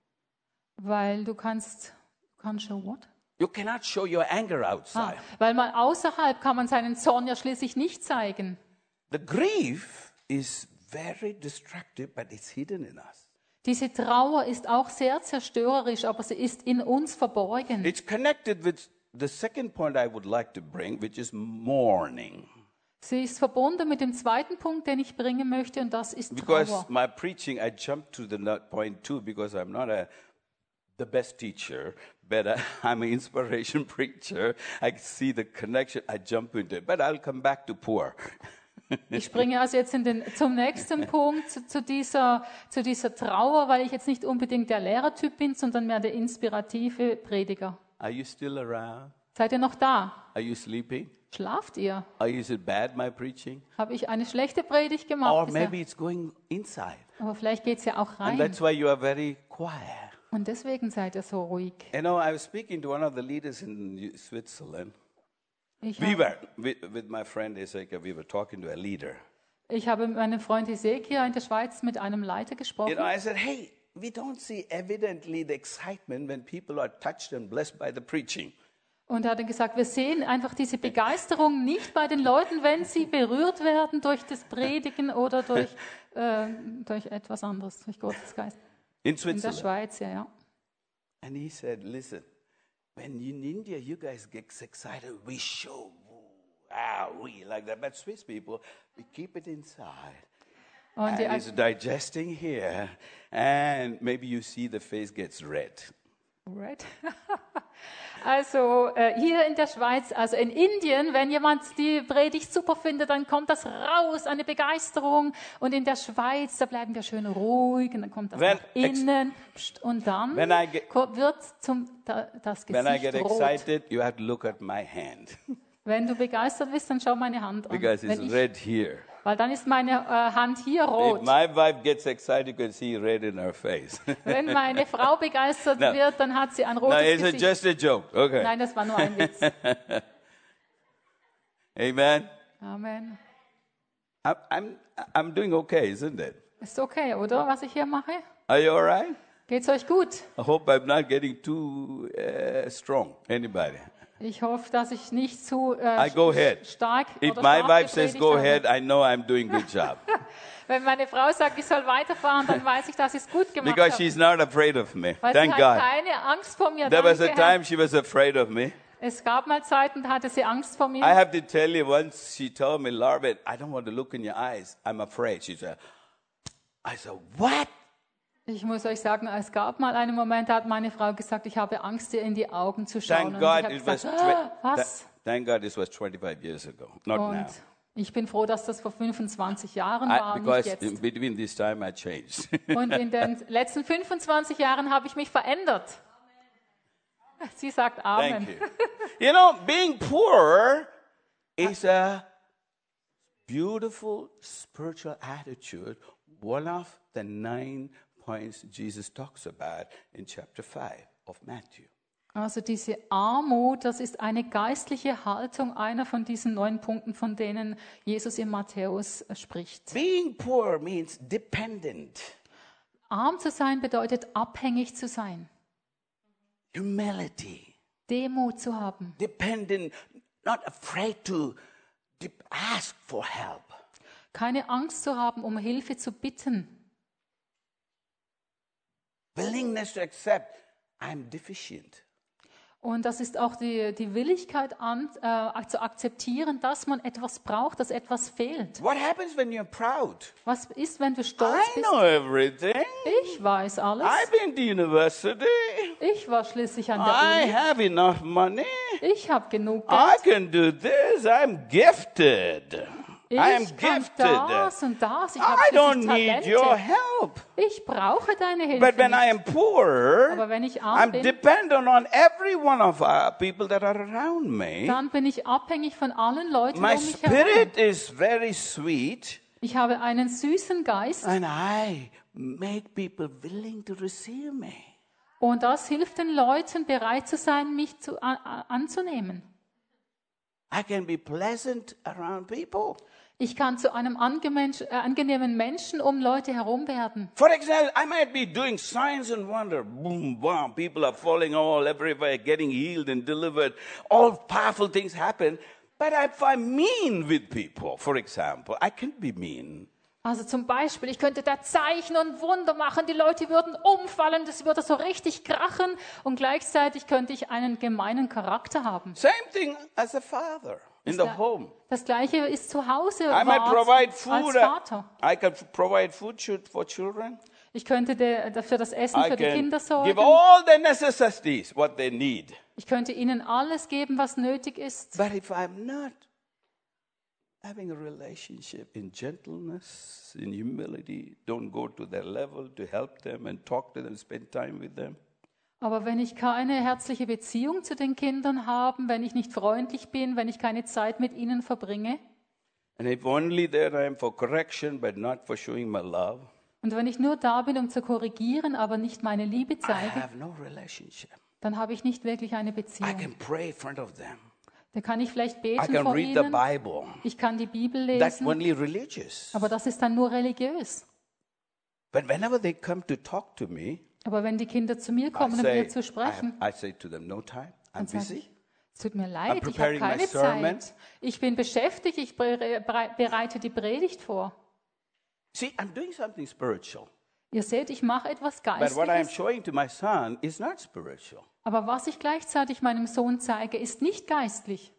weil du kannst, du kannst show what? You cannot show your anger Ah, outside. weil man außerhalb kann man seinen Zorn ja schließlich nicht zeigen. The grief is very destructive, but it's hidden in us. Diese Trauer ist auch sehr zerstörerisch, aber sie ist in uns verborgen. It's connected with the second point I would like to bring, which is mourning. Sie ist verbunden mit dem zweiten Punkt, den ich bringen möchte, und das ist Because Trauer. my preaching, I jumped to the no- point two because I'm not a the best teacher, but I, I'm an inspiration preacher. I see the connection, I jump into it. But I'll come back to poor. Ich springe also jetzt in den, zum nächsten Punkt, zu, zu, dieser, zu dieser Trauer, weil ich jetzt nicht unbedingt der Lehrertyp bin, sondern mehr der inspirative Prediger. Are you still around? Seid ihr noch da? Are you sleeping? Schlaft ihr? Or is it bad, my preaching? Habe ich eine schlechte Predigt gemacht? Or bisher? maybe it's going inside. Aber vielleicht geht es ja auch And rein. that's why you are very quiet. Und deswegen seid ihr so ruhig. You know, I was speaking to one of the leaders in Switzerland. Ich, We hab, were, with, with my friend Ezekiel, we were talking to a leader. ich habe mit meinem Freund Ezekiel in der Schweiz mit einem Leiter You gesprochen. know, I said, hey, we don't see evidently the excitement when people are touched and blessed by the preaching. Und er hat dann gesagt, wir sehen einfach diese Begeisterung nicht bei den Leuten, wenn sie berührt werden durch das Predigen oder durch, äh, durch etwas anderes, durch Gottes Geist. In In der Switzerland. Schweiz, ja, ja. And he said, listen, when in India you guys get excited, we show, wow, we like that. But Swiss people, we keep it inside. Und And die, it's digesting here. And maybe you see the face gets red. Right. Also äh, hier in der Schweiz, also in Indien, wenn jemand die Predigt super findet, dann kommt das raus, eine Begeisterung. Und in der Schweiz, da bleiben wir schön ruhig und dann kommt das When nach innen. Pst, und dann When I get- ko- wird zum, da, das When I get Gesicht rot. excited, you have to look at my hand Wenn du begeistert bist, dann schau meine Hand an. because it's Wenn ich, red here. weil dann ist meine äh, Hand hier If rot. my wife gets excited, you can see red in her face. Wenn meine Frau begeistert No. wird, dann hat sie ein no, rotes it's a, Gesicht. just a joke. Okay. Nein, das war nur ein Witz. Amen. Amen. I'm, I'm, I'm doing okay, isn't it? Ist okay, oder, was ich hier mache? Are you all right? Geht's euch gut? I hope I'm not getting too uh, strong. Anybody? Ich hoffe, dass ich nicht zu äh, I go ahead. stark If oder my stark wife says gepredigt go habe. ahead, I know I'm doing good job Wenn meine Frau sagt, ich soll weiterfahren, dann weiß ich, dass ich es gut gemacht because habe. she's not afraid of me. Weil Thank sie hat God. keine Angst vor mir. There was a Danke, Herr. time she was afraid of me. Es gab mal Zeiten, da hatte sie Angst vor mir. I have to tell you, once she told me, Larbet, I don't want to look in your eyes. I'm afraid. She said, I said, what? Ich muss euch sagen, es gab mal einen Moment, da hat meine Frau gesagt, ich habe Angst, dir in die Augen zu schauen. Thank Und God ich habe it was. gesagt, twe- ah, was? Th- Thank God this was twenty-five years ago, not Und now. ich bin froh, dass das vor fünfundzwanzig Jahren I, war, nicht because jetzt. in between this time I changed. Und in den letzten fünfundzwanzig Jahren habe ich mich verändert. Sie sagt Amen. Thank you. You know, being poor is a beautiful spiritual attitude, one of the nine points Jesus talks about in chapter five of Matthew. Also diese Armut, das ist eine geistliche Haltung, einer von diesen neun Punkten, von denen Jesus in Matthäus äh, spricht. Being poor means dependent, Arm zu sein bedeutet abhängig zu sein, humility, Demut zu haben, dependent, not afraid to de- ask for help. keine Angst zu haben, um Hilfe zu bitten, Willingness to accept I'm deficient. Und das ist auch die, die Willigkeit an, äh, zu akzeptieren, dass man etwas braucht, dass etwas fehlt. What happens when you're proud? Was ist, wenn du stolz I bist? know everything. Ich weiß alles. I've been to university. Ich war schließlich an der I Uni. have enough money. Ich habe genug I Geld. can do this. I'm gifted. I am Ich kann gifted. das und das. Ich habe I don't schließlich need your Talente. help. Ich brauche deine Hilfe But when I nicht. am poor, Aber wenn ich arm I'm bin, dependent on every one of uh, people that are around me. dann bin ich abhängig von allen Leuten My um mich herum. spirit is very sweet, Ich habe einen süßen Geist and I make people willing to receive me. und das hilft den Leuten, bereit zu sein, mich zu, an, anzunehmen. I can be pleasant around people. Ich kann zu einem angemensch, äh, angenehmen Menschen um Leute herum werden. For example, I might be doing signs and wonder. Boom, boom. People are falling all everywhere, getting healed and delivered. All powerful things happen. But if I'm mean with people, for example, I can be mean. Also zum Beispiel, ich könnte da Zeichen und Wunder machen, die Leute würden umfallen, das würde so richtig krachen und gleichzeitig könnte ich einen gemeinen Charakter haben. Same thing as a father in the home. Das Gleiche ist zu Hause I might wahr provide als food. Vater. I can provide food chil- for children. Ich könnte de, dafür das Essen I für die can Kinder give sorgen. all the necessities, what they need. Ich könnte ihnen alles geben, was nötig ist. But if I'm not having a relationship in gentleness, in humility, don't go to their level to help them and talk to them, spend time with them. Aber wenn ich keine herzliche Beziehung zu den Kindern habe, wenn ich nicht freundlich bin, wenn ich keine Zeit mit ihnen verbringe And if only there I am for correction, but not for showing my love, und wenn ich nur da bin, um zu korrigieren, aber nicht meine Liebe I zeige, have no relationship. dann habe ich nicht wirklich eine I Beziehung. can pray in front of them. Da kann ich vielleicht I beten can vor read the ihnen, Bible. ich kann die Bibel That's lesen, only religious. aber das ist dann nur religiös. But whenever they come to talk to me, Aber wenn die Kinder zu mir I kommen, um say, mir zu I, sprechen, I say to them, no time, I'm dann sage busy. ich, es tut mir leid, ich habe preparing my keine sermon. Zeit. Ich bin beschäftigt, ich bere- bere- bereite die Predigt vor. See, I'm doing something spiritual. Ihr seht, ich mache etwas But what I'm Geistliches, showing to my son is not spiritual. aber was ich gleichzeitig meinem Sohn zeige, ist nicht geistlich.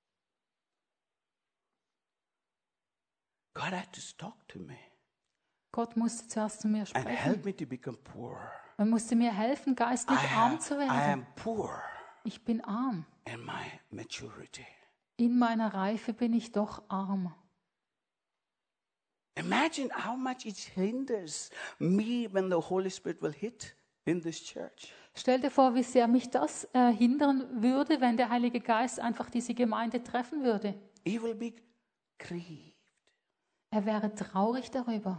God had to talk to me Gott musste zuerst zu mir and sprechen. help me to become poor. Er musste mir helfen, I, geistlich arm zu I werden. am poor Ich bin arm. in my maturity. In meiner Reife bin ich doch arm. Imagine how much it hinders me when the Holy Spirit will hit in this church. Stell dir vor, wie sehr mich das äh, hindern würde, wenn der Heilige Geist einfach diese Gemeinde treffen würde. He will be grieved. Er wäre traurig darüber.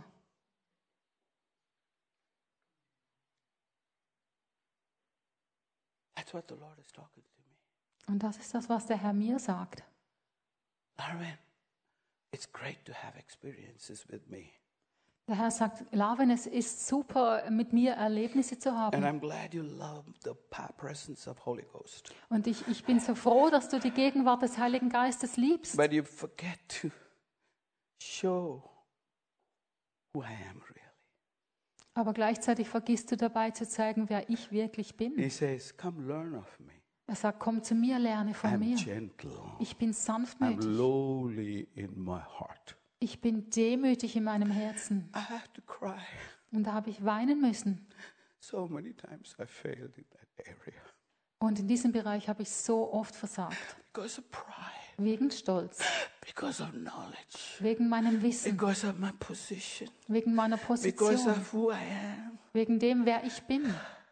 That's what the Lord is talking to me. Und das ist das, was der Herr mir sagt. Larvin, it's great to have experiences with me. Der Herr sagt, Larvin, es ist super, mit mir Erlebnisse zu And haben. I'm glad you love the pa- presence of Holy Ghost. Und ich, ich bin so froh, dass du die Gegenwart des Heiligen Geistes liebst. But you forget to show who I am really. Aber gleichzeitig vergisst du dabei zu zeigen, wer ich wirklich bin. He says, come learn of me. Er sagt, komm zu mir, lerne von I'm mir. gentle. Ich bin I'm sanftmütig. lowly in my heart. Ich bin demütig in meinem Herzen. I have to cry. Und da habe ich weinen müssen. So many times I failed in that area. Und in diesem Bereich habe ich so oft versagt. Because of pride. Wegen Stolz, Because of knowledge. wegen meinem Wissen, Because of my position. wegen meiner Because Position, of who I am. wegen dem, wer ich bin.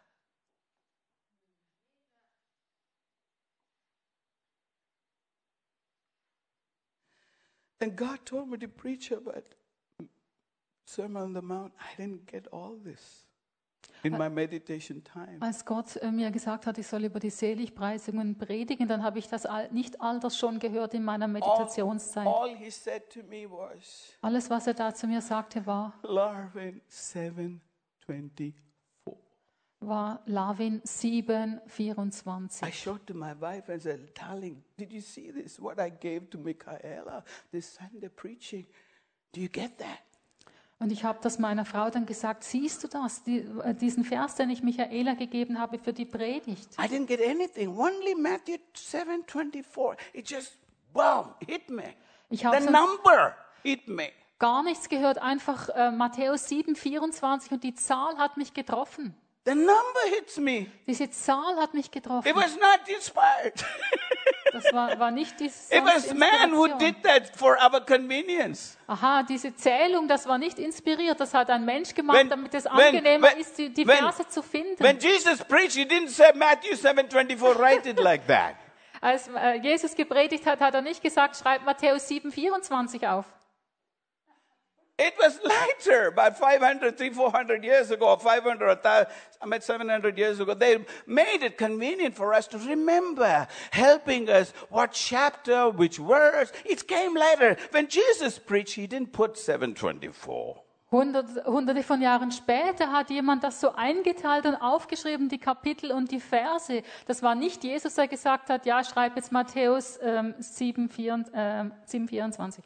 And God told me to preach about Sermon on the Mount. I didn't get all this in my meditation time. Als Gott äh, mir gesagt hat, ich soll über die Seligpreisungen predigen, dann habe ich das all, nicht all das schon gehört in meiner All, Meditationszeit. all he said to me was, Alles, was er da zu mir sagte, war, Larvin seven twenty-four. war Larvin sieben I vierundzwanzig. showed to my wife and said, darling, did you see this? What I gave to Michaela this Sunday preaching. Do you get that? Und ich habe das meiner Frau dann gesagt, siehst du das, die, äh, diesen Vers, den ich Michaela gegeben habe für die Predigt. I didn't get anything. Only Matthew seven twenty-four. It just, boom, hit me. Ich The habe sonst number hit me. gar nichts gehört, einfach äh, Matthäus sieben vierundzwanzig und die Zahl hat mich getroffen. The number hits me. Diese Zahl hat mich getroffen. It was not inspired. Das war, war nicht die It was man who Inspiration. did that for our convenience. Aha, diese Zählung, das war nicht inspiriert, das hat ein Mensch gemacht, When- damit es when- angenehmer when- ist, die, die when- Verse zu finden. When Jesus preached, he didn't say Matthew seven twenty-four, write it like that. Als äh, Jesus gepredigt hat, hat er nicht gesagt, schreib Matthäus sieben vierundzwanzig auf. It was later, about five hundred, three, four hundred years ago, or five hundred, or one thousand, I mean seven hundred years ago. They made it convenient for us to remember, helping us what chapter, which verse. It came later. When Jesus preached, he didn't put seven twenty-four. Hundert, hunderte von Jahren später hat jemand das so eingeteilt und aufgeschrieben, die Kapitel und die Verse. Das war nicht Jesus, der gesagt hat, ja, schreib jetzt Matthäus ähm, sieben vierundzwanzig.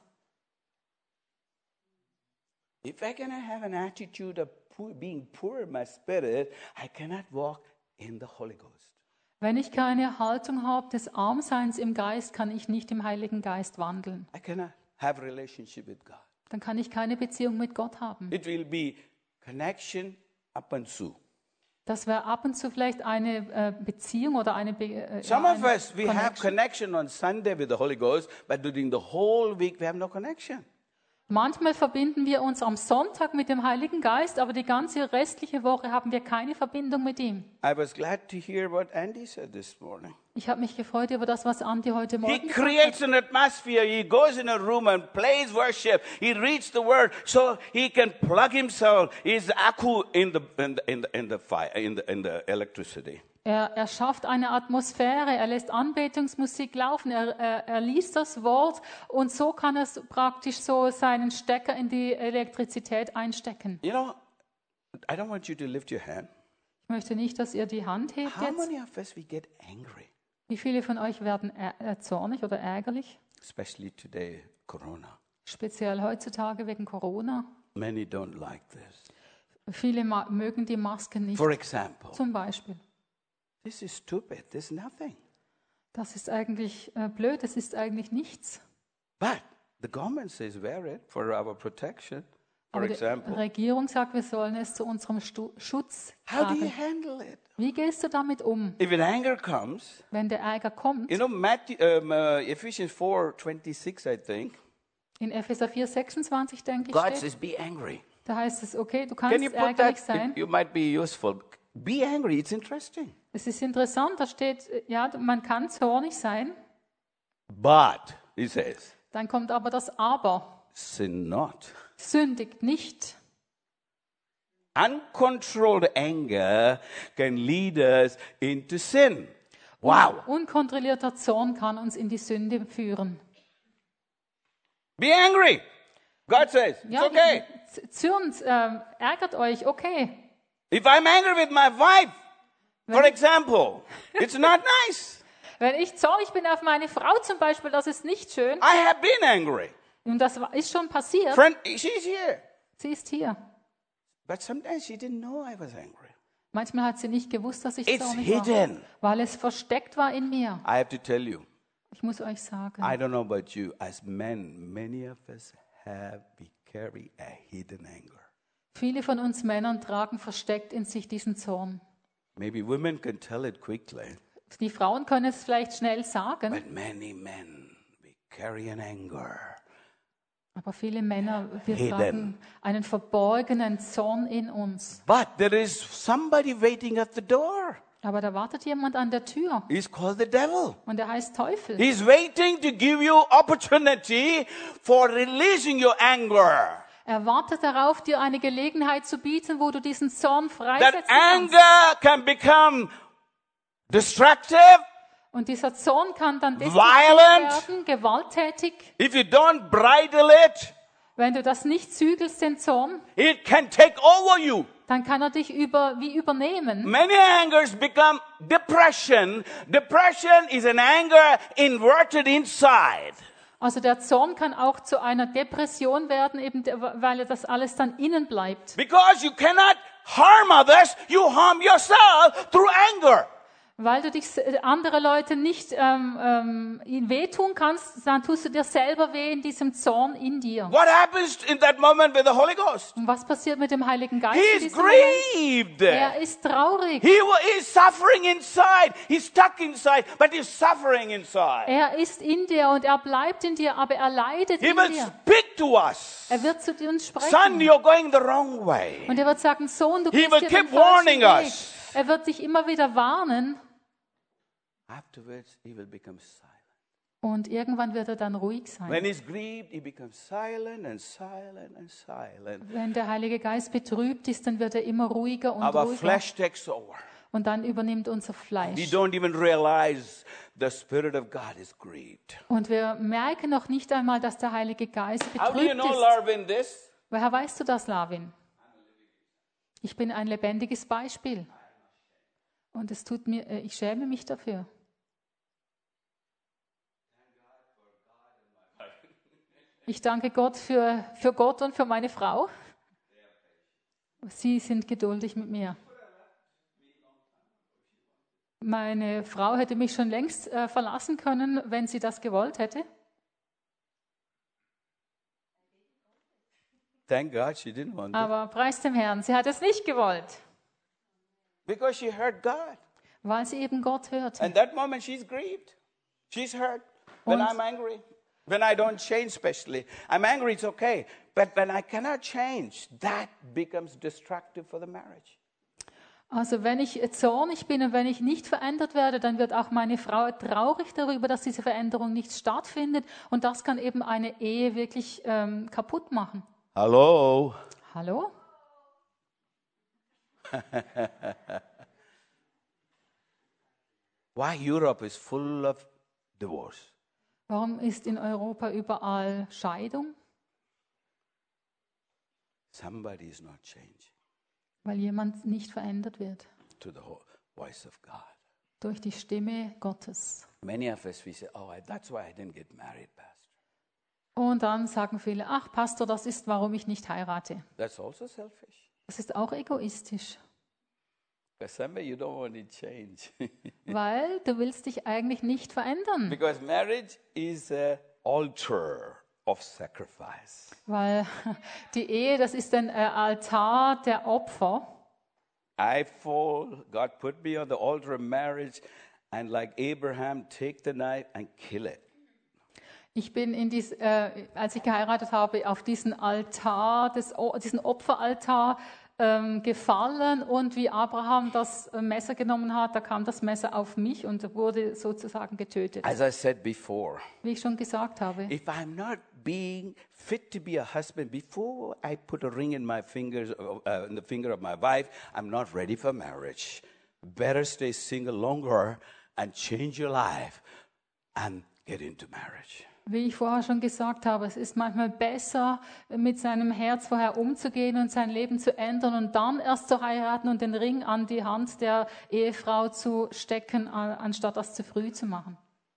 If I cannot have an attitude of poor, being poor in my spirit, I cannot walk in the Holy Ghost. Wenn ich keine Haltung habe des Armseins im Geist, kann ich nicht im Heiligen Geist wandeln. I cannot have a relationship with God. Dann kann ich keine Beziehung mit Gott haben. It will be connection up and through. Das wäre ab und zu vielleicht eine äh, Beziehung oder eine, Be äh, Some ja, of eine us, we have Connection. connection on Sunday with the Holy Ghost, but during the whole week we have no connection. Manchmal verbinden wir uns am Sonntag mit dem Heiligen Geist, aber die ganze restliche Woche haben wir keine Verbindung mit ihm. I was glad to hear what Andy said this morning. Ich habe mich gefreut über das, was Andi heute He Morgen gesagt creates an atmosphere. He goes in a room and plays worship. He reads the word so he can plug himself. He's akku in the in the in the, in the fire in the in the electricity. Er, er schafft eine Atmosphäre, er lässt Anbetungsmusik laufen, er, er, er liest das Wort und so kann er so praktisch so seinen Stecker in die Elektrizität einstecken. You know, I don't want you to lift your hand. Ich möchte nicht, dass ihr die Hand hebt How jetzt. many of us we get angry, Wie viele von euch werden ä- äh, zornig oder ärgerlich? especially today, Corona. Speziell heutzutage wegen Corona. Many don't like this. Viele ma- mögen die Masken nicht. For example, Zum Beispiel. this is stupid. There's nothing. Das ist eigentlich äh, blöd, das ist eigentlich nichts. But the government says wear it for our protection. For Aber die example, Regierung sagt, wir sollen es zu unserem Stu Schutz how do you tragen. handle it? Wie gehst du damit um, If an anger comes, wenn der Ärger kommt? you know, Matthew, um, uh, Ephesians four twenty-six, I think, In Epheser vier sechsundzwanzig, denke ich, God steht, says, be angry. da heißt es, okay, du Can kannst you put ärgerlich that? sein. It, you might be useful. Be angry. It's interesting. Es ist interessant, da steht, äh, ja, man kann zornig sein. But, he says, Dann kommt aber das Aber. sin not. Sündigt nicht. Uncontrolled anger can lead us into sin. Wow. Unkontrollierter Zorn kann uns in die Sünde führen. Be angry. God says, it's Ja, okay. z- zürnt, ähm, ärgert euch, okay. If I'm angry with my wife, for example, it's not nice. Wenn ich zornig bin auf meine Frau zum Beispiel, das ist nicht schön. I have been angry. Und das war- ist schon passiert. Friend, she's here. Sie ist hier. But sometimes she didn't know I was angry. Manchmal hat sie nicht gewusst, dass ich It's zornig hidden. war, weil es versteckt war in mir. I have to tell you, Ich muss euch sagen, I don't know about you, as men, many of us have, we carry a hidden anger. viele von uns Männern tragen versteckt in sich diesen Zorn. Maybe women can tell it quickly, Die Frauen können es vielleicht schnell sagen, but many men, we carry an anger. aber viele Männer, wir Hidden. tragen einen verborgenen Zorn in uns. But there is somebody waiting at the door. Aber da wartet jemand an der Tür He's called the devil. und der heißt Teufel. He's waiting to give you opportunity for releasing your anger. Er wartet darauf, dir eine Gelegenheit zu bieten, wo du diesen Zorn That freisetzen kannst. anger can become destructive Und dieser Zorn kann dann destruktiv Violent. werden, gewalttätig. if you don't bridle it. Wenn du das nicht zügelst, den Zorn, It can take over you. dann kann er dich über, wie übernehmen. Many angers become depression. Depression is an anger inverted inside. Also der Zorn kann auch zu einer Depression werden, eben weil das alles dann innen bleibt. Because you cannot harm others, you harm yourself through anger. Weil du dich andere Leute nicht ähm, ähm, ihnen wehtun kannst, dann tust du dir selber weh in diesem Zorn in dir. What happens in that moment with the Holy Ghost? Und was passiert mit dem Heiligen Geist He in is diesem Moment? grieved. Er ist traurig. He wa- is suffering inside. He's stuck inside, but he's suffering inside. Er ist in dir und er bleibt in dir, aber er leidet He in will dir. speak to us. Er wird zu uns Son, sprechen. you're going the wrong way. Und er wird sagen, Sohn, du He gehst will hier den keep warning falschen Weg. us. Er wird dich immer wieder warnen Afterwards, he will become silent. und irgendwann wird er dann ruhig When sein. he's grieved, he becomes silent and silent and silent. Wenn der Heilige Geist betrübt ist, dann wird er immer ruhiger und Our ruhiger. flesh takes over. Und dann übernimmt unser We Fleisch. don't even realize the Spirit of God is grieved. Und wir merken noch nicht einmal, dass der Heilige Geist How do you betrübt know, ist. Larvin, this? Woher weißt du das, Lavin? Ich bin ein lebendiges Beispiel. Und es tut mir, äh, ich schäme mich dafür. Ich danke Gott für, für Gott und für meine Frau. Sie sind geduldig mit mir. Meine Frau hätte mich schon längst äh, verlassen können, wenn sie das gewollt hätte. Thank God she didn't want it. Aber preis dem Herrn, sie hat es nicht gewollt, Because she heard God. weil sie eben Gott hörte. And that moment she's grieved. She's hurt. When Und- I'm angry. When I don't change especially. I'm angry, it's okay. But when I cannot change, that becomes destructive for the marriage. Also wenn ich zornig bin und wenn ich nicht verändert werde, dann wird auch meine Frau traurig darüber, dass diese Veränderung nicht stattfindet. Und das kann eben eine Ehe wirklich ähm, kaputt machen. Hello? Hallo? Why Europe is full of divorce? Warum ist in Europa überall Scheidung? Somebody is not changing Weil jemand nicht verändert wird to the whole voice of God. durch die Stimme Gottes. Many of us, we say, oh, I- that's why I didn't get married, Pastor. Und dann sagen viele, ach Pastor, das ist, warum ich nicht heirate. That's also selfish. Das ist auch egoistisch, Because somebody you don't want to change. weil du willst dich eigentlich nicht verändern. Because marriage is an altar of sacrifice. Weil die Ehe, das ist ein äh, Altar der Opfer. I fall, God put me on the altar of marriage, and like Abraham, take the knife and kill it. Ich bin, in dies, äh, als ich geheiratet habe, auf diesen Altar, des, O- diesen Opferaltar ähm, gefallen. Und wie Abraham das äh, Messer genommen hat, da kam das Messer auf mich und wurde sozusagen getötet. As I said before, Wie ich schon gesagt habe. if I'm not being fit to be a husband before I put a ring in my fingers, uh, in the finger of my wife, I'm not ready for marriage. Better stay single longer and change your life and get into marriage. Wie ich vorher schon gesagt habe, es ist manchmal besser, mit seinem Herz vorher umzugehen und sein Leben zu ändern und dann erst zu heiraten und den Ring an die Hand der Ehefrau zu stecken, a- anstatt das zu früh zu machen.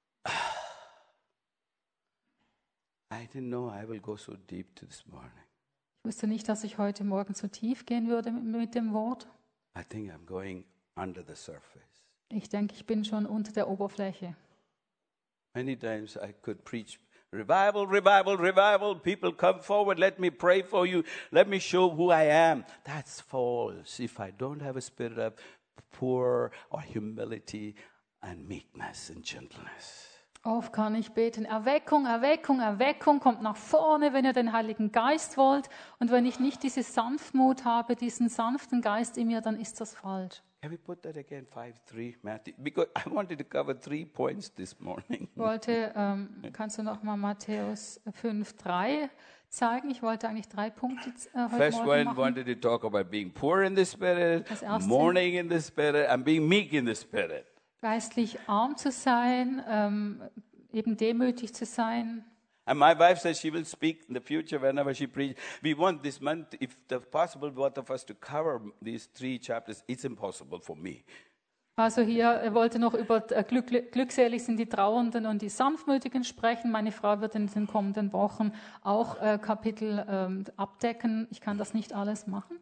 I didn't know I will go so deep to this morning. Ich wusste nicht, dass ich heute Morgen so tief gehen würde mit, mit dem Wort. I think I'm going under the surface. Ich denke, ich bin schon unter der Oberfläche. Many times I could preach revival, revival, revival. People come forward, let me pray for you, let me show who I am. That's false if I don't have a spirit of poor or humility and meekness and gentleness. Oft kann ich beten, Erweckung, Erweckung, Erweckung, kommt nach vorne, wenn ihr den Heiligen Geist wollt. Und wenn ich nicht diese Sanftmut habe, diesen sanften Geist in mir, dann ist das falsch. Can we put that again, five three, Matthew? Because I wanted to cover three points this morning. Ich wollte, ähm, kannst du nochmal Matthäus fünf drei zeigen? Ich wollte eigentlich drei Punkte äh, heute First Morgen one machen. wanted to talk about being poor in the spirit, Das erste. mourning in the spirit, and being meek in the spirit. Geistlich arm zu sein, ähm, eben demütig zu sein. And my wife says she will speak in the future whenever she preaches. We want this month, if the possible, both of us to cover these three chapters. It's impossible for me. Also hier, er wollte noch über äh, Glück, glückselig sind die Trauernden und die Sanftmütigen sprechen. Meine Frau wird in den kommenden Wochen auch äh, Kapitel ähm, abdecken. Ich kann das nicht alles machen.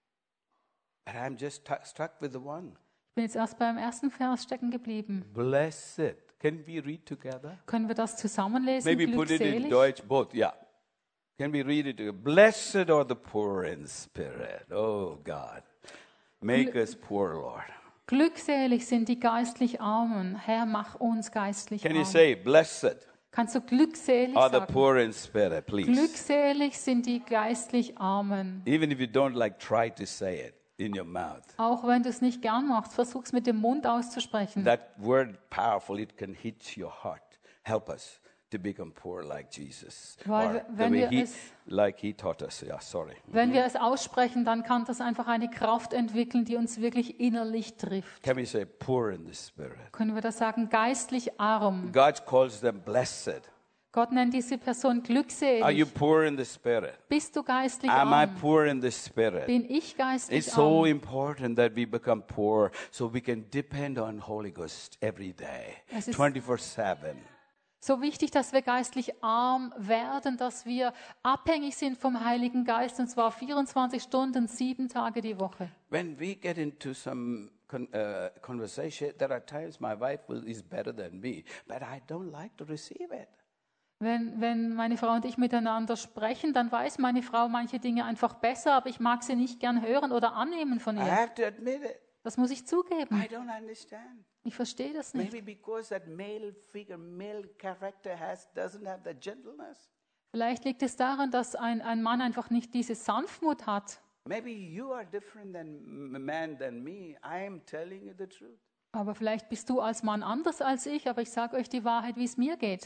And I'm just t- stuck with the one. Ich bin jetzt erst beim ersten Vers stecken geblieben. Blessed. Can we read together? Können wir das zusammenlesen? Maybe put it in Glückselig. Deutsch, both, yeah. Can we read it together? Blessed are the poor in spirit. Oh God, make us poor, Lord. Glückselig sind die geistlich Armen. Herr, mach uns geistlich Can arm. you say, blessed Kannst du glückselig are the sagen? poor in spirit, please? Glückselig sind die geistlich Armen. Even if you don't like, try to say it in your mouth. Auch wenn du es nicht gern machst, versuch's mit dem Mund auszusprechen. That word powerful, it can hit your heart. Help us to become poor like Jesus. Weil Or wir- the wenn way wir he, es- like he taught us. Yeah, sorry. Wenn wir es aussprechen, dann kann das einfach eine Kraft entwickeln, die uns wirklich innerlich trifft. Can we say poor in the spirit? Können wir das sagen? Geistlich arm. God calls them blessed. Gott nennt diese Person Are you glückselig. poor in the spirit? Bist du geistlich Am I arm? poor in the spirit? Bin ich geistlich It's so arm? important that we become poor so we can depend on Holy Ghost every day, Es ist- twenty-four seven. So wichtig, dass wir geistlich arm werden, dass wir abhängig sind vom Heiligen Geist, und zwar vierundzwanzig Stunden, sieben Tage die Woche. When we get into some con- uh, conversation, there are times my wife will, is better than me, but I don't like to receive it. Wenn, wenn meine Frau und ich miteinander sprechen, dann weiß meine Frau manche Dinge einfach besser, aber ich mag sie nicht gern hören oder annehmen von I ihr. have to admit it. Das muss ich zugeben. I don't understand. Ich verstehe das nicht. Maybe because that male figure, male character has doesn't have the gentleness. Vielleicht liegt es daran, dass ein, ein Mann einfach nicht diese Sanftmut hat. Maybe you are different than m- man than me. I am telling you the truth. Aber vielleicht bist du als Mann anders als ich, aber ich sage euch die Wahrheit, wie es mir geht.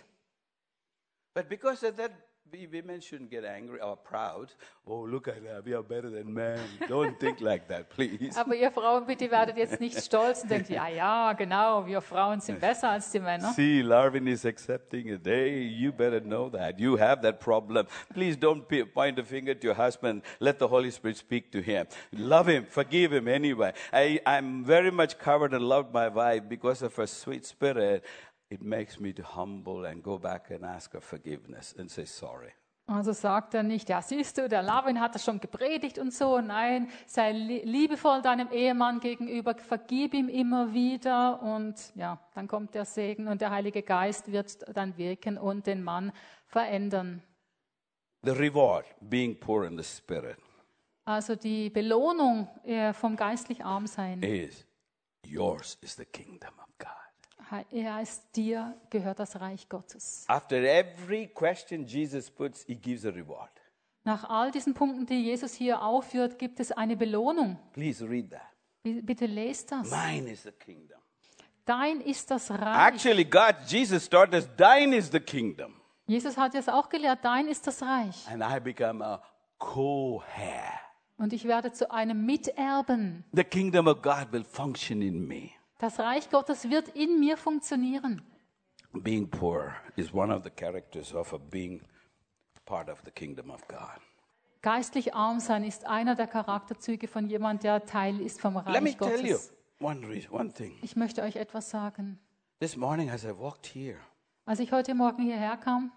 But because of that, we women shouldn't get angry or proud. Oh, look at that, we are better than men. Don't think like that, please. Aber ihr Frauen, bitte werdet jetzt nicht stolz und denkt, ja, ja, genau, wir Frauen sind besser als die Männer. See, Larvin is accepting it. Hey, you better know that. You have that problem. Please don't pe- point a finger to your husband. Let the Holy Spirit speak to him. Love him, forgive him anyway. I, I'm very much covered and loved my wife because of her sweet spirit. It makes me to humble and go back and ask her forgiveness and say sorry. Also sagt er nicht, ja, siehst du, der Lavin hat das schon gepredigt und so. Nein, sei li- liebevoll deinem Ehemann gegenüber, vergib ihm immer wieder und ja, dann kommt der Segen und der Heilige Geist wird dann wirken und den Mann verändern. The reward, being poor in the spirit, Also die Belohnung äh, vom geistlich Armsein, is yours is the kingdom of God. er heißt, dir gehört das Reich Gottes. After every question Jesus puts, he gives a reward. Nach all diesen Punkten, die Jesus hier aufführt, gibt es eine Belohnung. Please read that. Bi- Bitte lest das. Mine is the kingdom. Dein ist das Reich. Actually, God, Jesus taught us, thine is the kingdom. Jesus hat es auch gelehrt, dein ist das Reich. And I become a co-heir. Und ich werde zu einem Miterben. The kingdom of God will function in me. Das Reich Gottes wird in mir funktionieren. Being poor is one of the characters of a being part of the kingdom of God. Geistlich arm sein ist einer der Charakterzüge von jemand, der Teil ist vom Let me Reich tell you Gottes. one reason, one thing. Ich möchte euch etwas sagen. This morning as I walked here, Als ich heute Morgen hierher kam,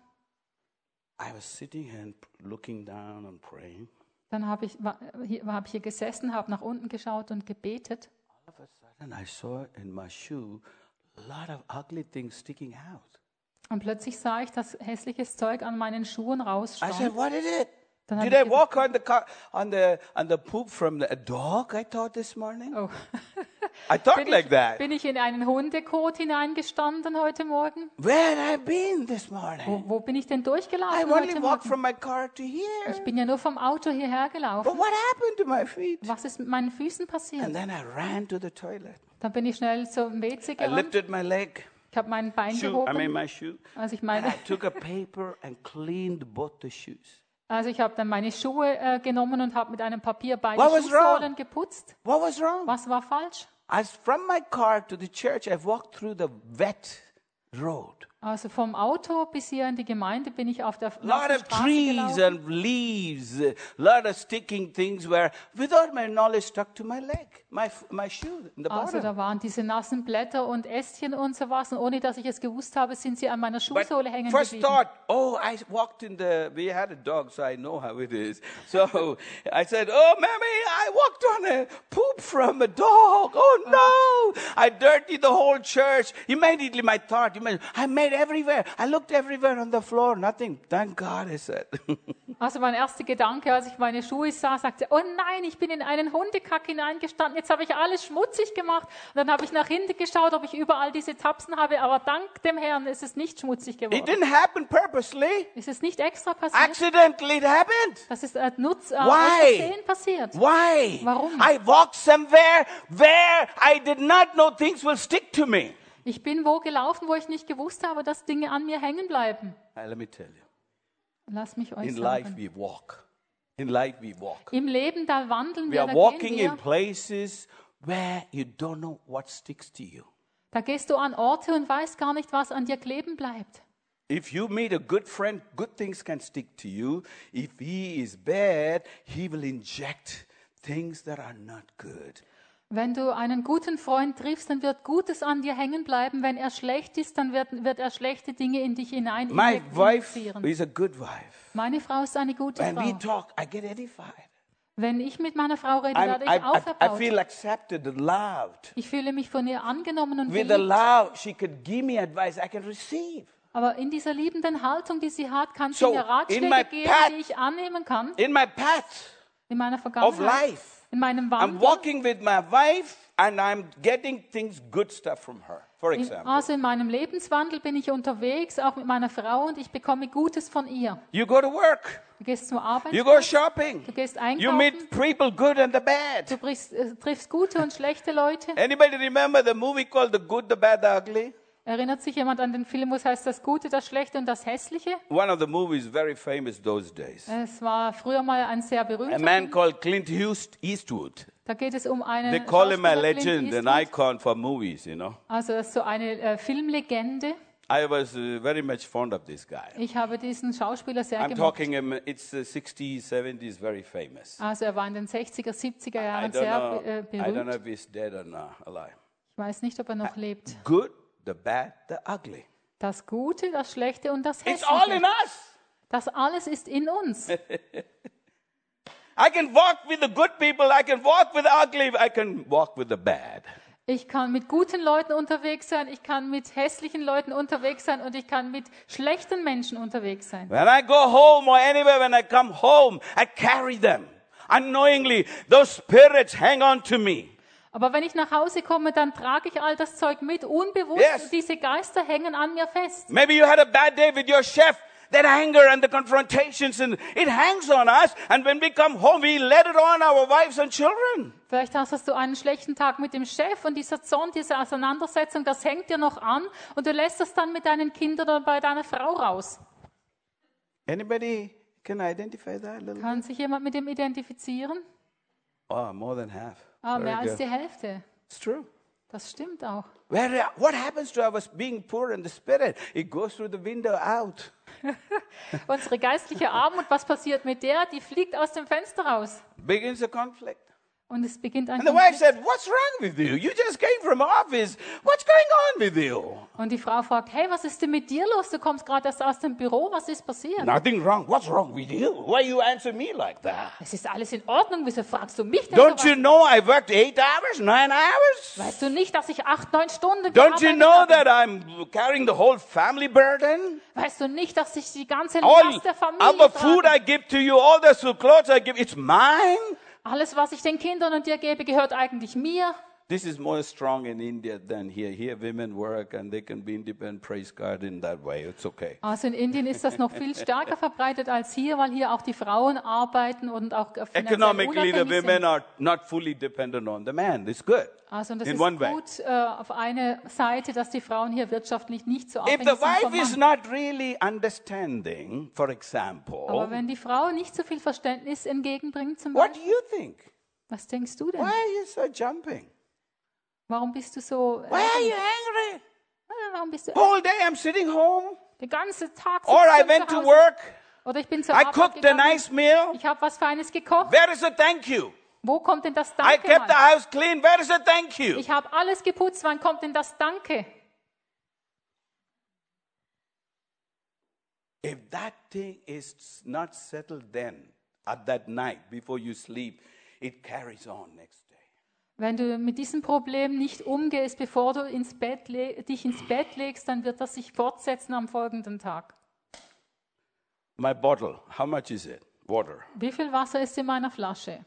I was sitting and looking down and praying. dann habe ich, war, hier, habe ich hier gesessen, habe nach unten geschaut und gebetet. All of a sudden I saw in my shoe a lot of ugly things sticking out. Und plötzlich sah ich das hässliches Zeug an meinen Schuhen I said, rausstrahlen. what is it? Dann Did habe I ich walk on the car, on the on the poop from the, a dog? I thought this morning. Oh. I thought Bin like ich, that. bin ich in einen Hundekot hineingestanden heute Morgen? Where had I been this morning? Wo, wo bin ich denn I durchgelaufen only heute walked Morgen? from my car to Ich here. bin ja nur vom Auto hierher But gelaufen. what happened to my feet? Was ist mit meinen Füßen And passiert? then I ran to the toilet. Dann bin ich schnell zum W C I gerannt. lifted my leg, Ich habe mein Bein shoe, I mean gehoben, my shoe, also ich and meine, I took a paper and cleaned both the shoes. also ich habe dann meine Schuhe äh, genommen und habe mit einem Papier beide What was Schuhsohlen wrong? geputzt. What was wrong? Was war falsch? As from my car to the church, I walked through the wet road. Also vom Auto bis hier in die Gemeinde bin ich auf der Lot nassen of Straße trees gelaufen. and leaves, a lot of sticking things were, without my knowledge, stuck to my leg, my f- my shoe in the Also bottom. da waren diese nassen Blätter und Ästchen und so was. Und ohne dass ich es gewusst habe, sind sie an meiner But Schuhsohle hängen first geblieben. thought, oh, I walked in the, we had a dog, so I know how it is. So I said, oh, Mammy, I walked on a poop from a dog. Oh, no. I dirtied the whole church. Immediately my thought, I made everywhere. I looked everywhere on the floor. Nothing. Thank God, I said. Also mein erster Gedanke, als ich meine Schuhe sah, sagte, oh nein, ich bin in einen Hundekack hineingestanden, jetzt habe ich alles schmutzig gemacht. Und dann habe ich nach hinten geschaut, ob ich überall diese Tapsen habe, aber dank dem Herrn ist es nicht schmutzig It geworden. didn't happen purposely. Es ist nicht extra passiert, Accidentally it happened. das ist äh, Nutz, äh, aus Why? Versehen passiert. Why? Warum? I walked somewhere where I did not know things will stick to me. Ich bin wo gelaufen, wo ich nicht gewusst habe, dass Dinge an mir hängen bleiben. Uh, let me tell you. Lass mich euch In life sagen. we walk. In life we walk. Im Leben, da wandeln We wir, are da walking gehen in wir. places where you don't know what sticks to you. Da gehst du an Orte und weißt gar nicht, was an dir kleben bleibt. If you meet a good friend, good things can stick to you. If he is bad, he will inject things that are not good. Wenn du einen guten Freund triffst, dann wird Gutes an dir hängen bleiben. Wenn er schlecht ist, dann wird, wird er schlechte Dinge in dich hinein My wife injizieren. is a good wife. Meine Frau ist eine gute When we Frau. talk, I get edified. Wenn ich mit meiner Frau rede, I'm, werde I, ich I, I auferbaut. feel accepted and loved. Ich fühle mich von ihr angenommen und With the geliebt. love, she could give me advice I can receive. Aber in dieser liebenden Haltung, die sie hat, kann sie So, mir in Ratschläge my geben, path- die ich annehmen kann. In my path In meiner of Vergangenheit, life, in meinem I'm Wandel. walking with my wife and I'm getting things, good stuff from her. For In, example, also in meinem Lebenswandel bin ich unterwegs, auch mit meiner Frau, und ich bekomme Gutes von ihr. you go to work, Du gehst zur Arbeit, you go shopping, du gehst you einkaufen, meet people good and the bad. du triffst, äh, triffst gute und schlechte Leute. Anybody remember the movie called The Good, the Bad, the Ugly? Erinnert sich jemand an den Film, wo es heißt, das Gute, das Schlechte und das Hässliche? One of the movies very famous those days. Es war früher mal ein sehr A berühmter man Film. called Clint East- Eastwood. Da geht es um einen They call him a Schauspieler, Clint legend, an Eastwood. icon for movies, you know. Also das ist so eine äh, Filmlegende. I was uh, very much fond of this guy. Ich habe diesen Schauspieler sehr I'm gemocht. talking him, it's the sixties, seventies, very famous. Also er war in den sechziger, siebziger I Jahren don't, sehr know, äh, I don't know berühmt. if he's dead or not, alive. Ich weiß nicht, ob er noch lebt. Good, the bad, the ugly. Das Gute, das Schlechte und das It's all in Hässliche. us. Das alles ist in uns. I can walk with the good people, I can walk with the ugly, I can walk with the bad. Ich kann mit guten Leuten unterwegs sein, ich kann mit hässlichen Leuten unterwegs sein und ich kann mit schlechten Menschen unterwegs sein. When I go home or anywhere, when I come home, I carry them. Unknowingly, those spirits hang on to me. Aber wenn ich nach Hause komme, dann trage ich all das Zeug mit, unbewusst. Yes. Diese Geister hängen an mir fest. Maybe you had a bad day with your chef. That anger and the confrontations, and it hangs on us. And when we come home, we let it on our wives and children. Vielleicht hast du einen schlechten Tag mit dem Chef und dieser Zorn, diese Auseinandersetzung, das hängt dir noch an und du lässt es dann mit deinen Kindern oder bei deiner Frau raus. Anybody can identify that a little? Kann sich jemand mit dem identifizieren? Oh, more than half. Ah, Very mehr als good. die Hälfte. It's true. Das stimmt auch. Where, what happens to our being poor in the spirit? It goes through the window out. Unsere geistliche Armut, was passiert mit der? Die fliegt aus dem Fenster raus. Begins a conflict. Und es beginnt ein And the wife Konflikt. said, what's wrong with you? You just came from office. What's going on with you? Und die Frau fragt, hey, was ist denn mit dir los? Du kommst gerade erst aus dem Büro, was ist passiert? Nothing wrong. What's wrong with you? Why you answer me like that? Es ist alles in Ordnung, wieso fragst du mich denn Don't you sowas? know I worked eight hours, nine hours? Weißt du nicht, dass ich acht, neun Stunden Don't you gearbeitet know habe? that I'm carrying the whole family burden? Weißt du nicht, dass ich die ganze All, Last der all Familie the food trage? I give to you, all the clothes I give, it's mine? Alles, was ich den Kindern und dir gebe, gehört eigentlich mir. This is more strong in India than here. Here women work and they can be independent, praise God in that way. It's okay. Also in Indien ist das noch viel stärker verbreitet als hier, weil hier auch die Frauen arbeiten und auch finanziell Economically, the unabhängig women sind. are not fully dependent on the man. It's good. Also und das in ist one way. gut äh, auf eine Seite, dass die Frauen hier wirtschaftlich nicht so If abhängig the sind vom wife is Mann. not really understanding, for Aber example, wenn die Frau nicht so viel Verständnis entgegenbringt zum what do Beispiel, you think? was denkst du denn? Why are you so jumping? Warum bist du so... Why are Äh, you angry? warum bist du Whole day I'm sitting home. den ganzen Tag Or I sitzt du went zu to Hause? work. Oder ich bin zur I Arbeit cooked a gegangen. nice meal. Ich habe was Feines gekocht. Where is the thank you? Wo kommt denn das I Danke kept the mal? house clean. Where is the thank you? Ich habe alles geputzt. Wann kommt denn das Danke? If that thing is not settled then, at that night, before you sleep, it carries on next day. Wenn du mit diesem Problem nicht umgehst, bevor du ins Bett le- dich ins Bett legst, dann wird das sich fortsetzen am folgenden Tag. My bottle, how much is it? Water. Wie viel Wasser ist in meiner Flasche?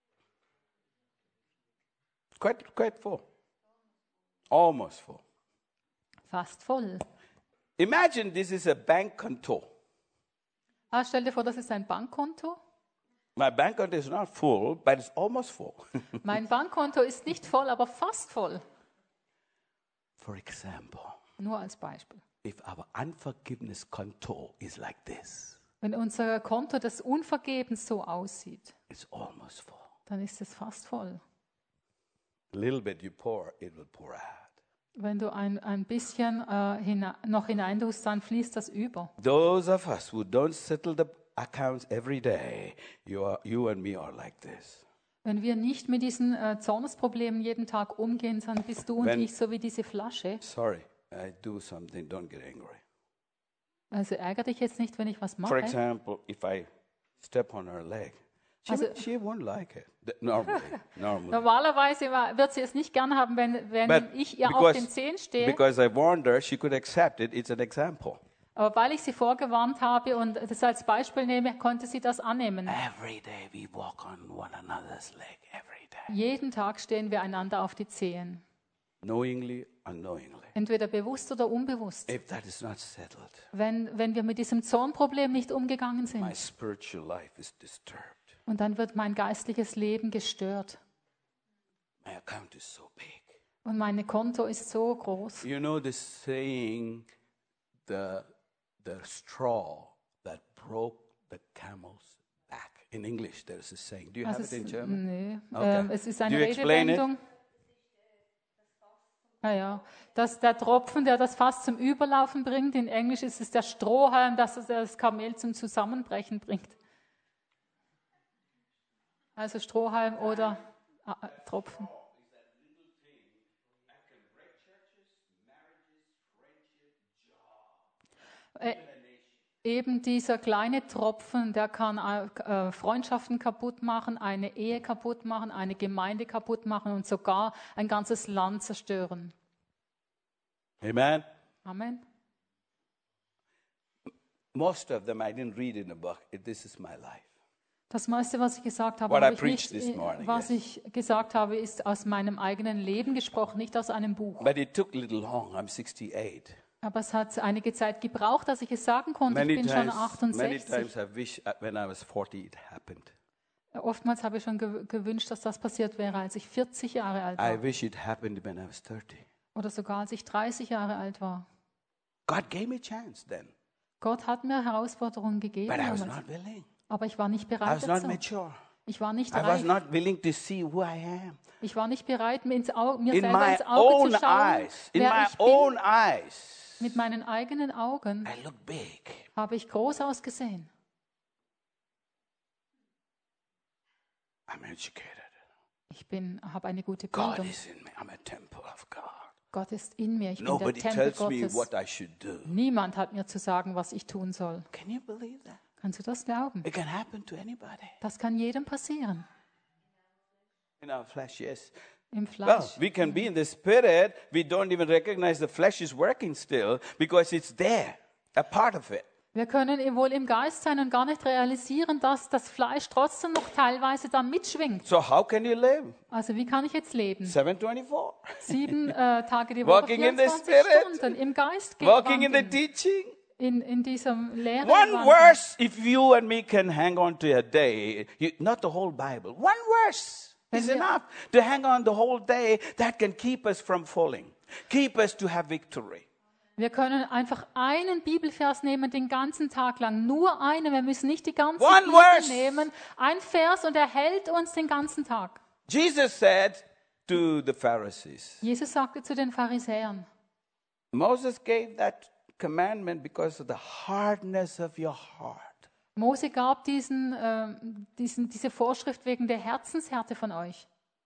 Quite, quite full. Almost full. Fast voll. Imagine this is a bank konto. Ah, stell dir vor, das ist ein Bankkonto. My bank konto is not full, but it's almost full. Mein Bankkonto ist nicht voll, aber fast voll. For example, Nur als Beispiel. if our unforgiveness konto is like this, Wenn unser Konto des Unvergebens so aussieht, it's almost full. dann ist es fast voll. A little bit you pour, it will pour out. Wenn du ein, ein bisschen äh, hina- noch hineintust, dann fließt das über. Those of us who don't settle the accounts every day, you, are, you and me are like this. Wenn wir nicht mit diesen äh, Zornesproblemen jeden Tag umgehen, dann bist du und Wenn- ich so wie diese Flasche. Sorry, I do something, don't get angry. Also ärgere dich jetzt nicht, wenn ich was For mache. example, if I step on her leg, she, Also- won't- she won't like it. Th- Normally, normally. Normalerweise wa- wird sie es nicht gern haben, wenn, wenn But ich ihr auf because- den Zehen stehe. Because I warned her, she could accept it. It's an example. Aber weil ich sie vorgewarnt habe und das als Beispiel nehme, konnte sie das annehmen. Every day we walk on one another's leg. Every day. Jeden Tag stehen wir einander auf die Zehen. Knowingly, unknowingly. Entweder bewusst oder unbewusst. If that is not settled, Wenn, wenn wir mit diesem Zornproblem nicht umgegangen my sind. spiritual life is disturbed. Und dann wird mein geistliches Leben gestört. My account is so big. Und mein Konto ist so groß. You know the saying, the, the straw that broke the camel's back. In English, there is a saying. Do you Also have it es, in German? nee, Okay. ähm, es ist Do eine you explain it? Redewendung. Ja, ja. Das, der Tropfen, der das Fass zum Überlaufen bringt. In Englisch ist es der Strohhalm, das das Kamel zum Zusammenbrechen bringt. Also Strohhalm oder ah, äh, Tropfen. Äh, eben dieser kleine Tropfen, der kann äh, Freundschaften kaputt machen, eine Ehe kaputt machen, eine Gemeinde kaputt machen und sogar ein ganzes Land zerstören. Amen. Amen. Most of them I didn't read in a book. It- This is my life. Das meiste, was ich gesagt habe, What I habe ich preached nicht, this äh, morning, was yes. ich gesagt habe, ist aus meinem eigenen Leben gesprochen, nicht aus einem Buch. But it took a little long. I'm sixty-eight. Aber es hat einige Zeit gebraucht, dass ich es sagen konnte. Many Ich bin schon times, many achtundsechzig. times I wish uh, when I was forty it happened. Oftmals habe ich schon gew- gewünscht, dass das passiert wäre, als ich vierzig Jahre alt war. I wish it happened when I was thirty. Oder sogar als ich dreißig Jahre alt war. God gave me a chance then, Gott hat mir Herausforderungen gegeben, but I was damals. not willing. Aber ich war nicht I bereit was not dazu. mature. Ich war nicht I was reif. not willing to see who I am. Ich war nicht bereit, mir, ins Au mir In selber my ins Auge own zu schauen, eyes, in wer my ich bin. own eyes, Mit meinen eigenen Augen I look big. habe ich groß ausgesehen. I'm educated. Ich bin, habe eine gute God Bildung. is in me. I'm a temple of God. Gott ist in mir. Ich bin Nobody der Tempel tells me Gottes. what I should do. Niemand hat mir zu sagen, was ich tun soll. Can you believe that? Kannst du das glauben? It can happen to anybody. Das kann jedem passieren. In our flesh, yes. Im Well, Fleisch. we can be in the spirit. We don't even recognize the flesh is working still because it's there, a part of it. Wir können wohl im Geist sein und gar nicht realisieren, dass das Fleisch trotzdem noch teilweise da mitschwingt. So how can you live? Also wie kann ich jetzt leben? seven twenty-four. Sieben äh, Tage die Woche, Walking in the vierundzwanzig Spirit. Stunden im Geist gehen, Walking in the wandeln. teaching. in, in diesem Lehre. One wandeln. verse, if you and me can hang on to a day, you, not the whole Bible, one verse is Wenn wir- enough to hang on the whole day that can keep us from falling, keep us to have victory. Wir können einfach einen Bibelvers nehmen den ganzen Tag lang. Nur einen. Wir müssen nicht die ganze One Bibel verse. nehmen. Ein Vers und er hält uns den ganzen Tag. Jesus said to the Pharisees, Jesus sagte zu den Pharisäern, Moses gave that commandment because of the hardness of your heart. Mose gab diesen, äh, diesen, diese Vorschrift wegen der Herzenshärte von euch.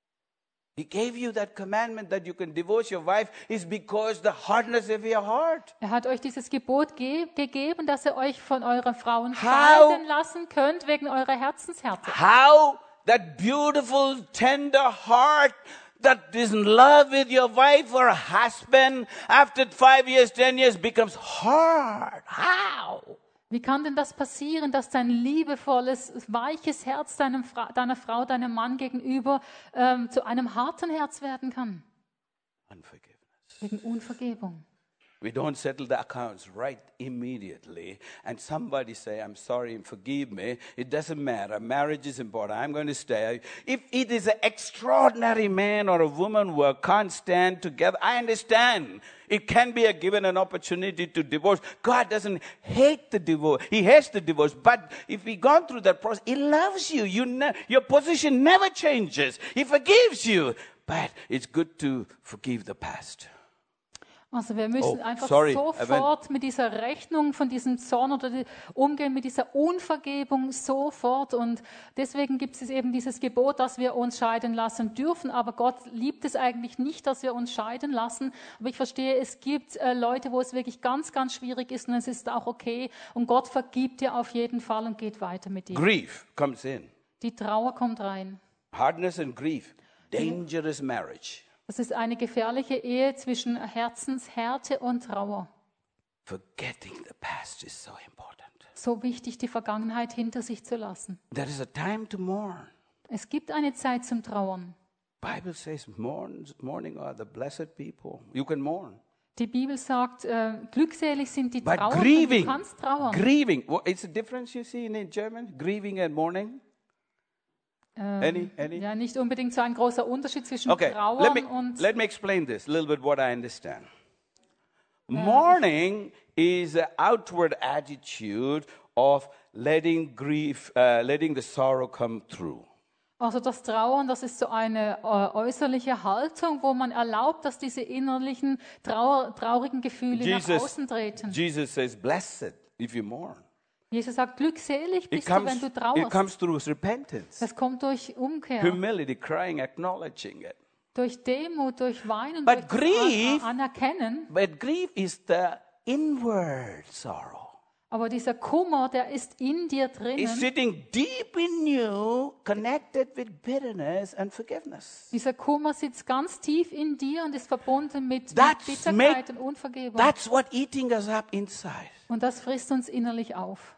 He gave you that commandment that you can divorce your wife is because the hardness of your heart. Er hat euch dieses Gebot ge- gegeben, dass ihr euch von euren Frauen How? scheiden lassen könnt wegen eurer Herzenshärte. How that beautiful, tender heart that is in love with your wife or husband after five years, ten years becomes hard. How? Wie kann denn das passieren, dass dein liebevolles, weiches Herz deinem Fra- deiner Frau, deinem Mann gegenüber ähm, zu einem harten Herz werden kann? Unforgiveness. Wegen Unvergebung. We don't settle the accounts right immediately and somebody say, I'm sorry and forgive me. It doesn't matter. Marriage is important. I'm going to stay. If it is an extraordinary man or a woman who can't stand together, I understand. It can be a given an opportunity to divorce. God doesn't hate the divorce. He hates the divorce. But if we gone through that process, He loves you. You ne- your position never changes. He forgives you. But it's good to forgive the past. Also wir müssen Oh, einfach sorry, sofort mit dieser Rechnung von diesem Zorn oder die, umgehen, mit dieser Unvergebung sofort. Und deswegen gibt es eben dieses Gebot, dass wir uns scheiden lassen dürfen. Aber Gott liebt es eigentlich nicht, dass wir uns scheiden lassen. Aber ich verstehe, es gibt äh, Leute, wo es wirklich ganz, ganz schwierig ist und es ist auch okay. Und Gott vergibt dir auf jeden Fall und geht weiter mit dir. Grief comes in. Die Trauer kommt rein. Hardness and grief. Dangerous marriage. Das ist eine gefährliche Ehe zwischen Herzenshärte und Trauer. Forgetting the past is so important. So wichtig, die Vergangenheit hinter sich zu lassen. There is a time to mourn. Es gibt eine Zeit zum Trauern. Bible says mourn, mourning are the blessed people. You can mourn. Die Bibel sagt, äh, glückselig sind die But Trauernden. grieving, Du kannst trauern. grieving. What is the difference you see in, in German? Grieving and mourning? Any, any? Ja, nicht unbedingt so ein großer Unterschied zwischen Okay, Trauern let me, und... let me explain this a little bit what I understand. Mourning is an outward attitude of letting grief, uh, letting the sorrow come through. Also das Trauern, das ist so eine äh, äußerliche Haltung, wo man erlaubt, dass diese innerlichen Trauer, traurigen Gefühle nach außen treten. Jesus says, blessed if you mourn. Jesus sagt, glückselig It bist du, comes, wenn du it trauerst. comes through repentance, Das kommt durch Umkehr, humility, crying, acknowledging it. durch Demut, durch Weinen, But durch grief- An- Anerkennen. But grief is the inward sorrow. Aber dieser Kummer, der ist in dir It's drinnen. sitting deep in you, connected with bitterness and forgiveness. Dieser Kummer sitzt ganz tief in dir und ist verbunden mit, mit That's Bitterkeit make- und Unvergebung. That's what eating us up inside. Und das frisst uns innerlich auf.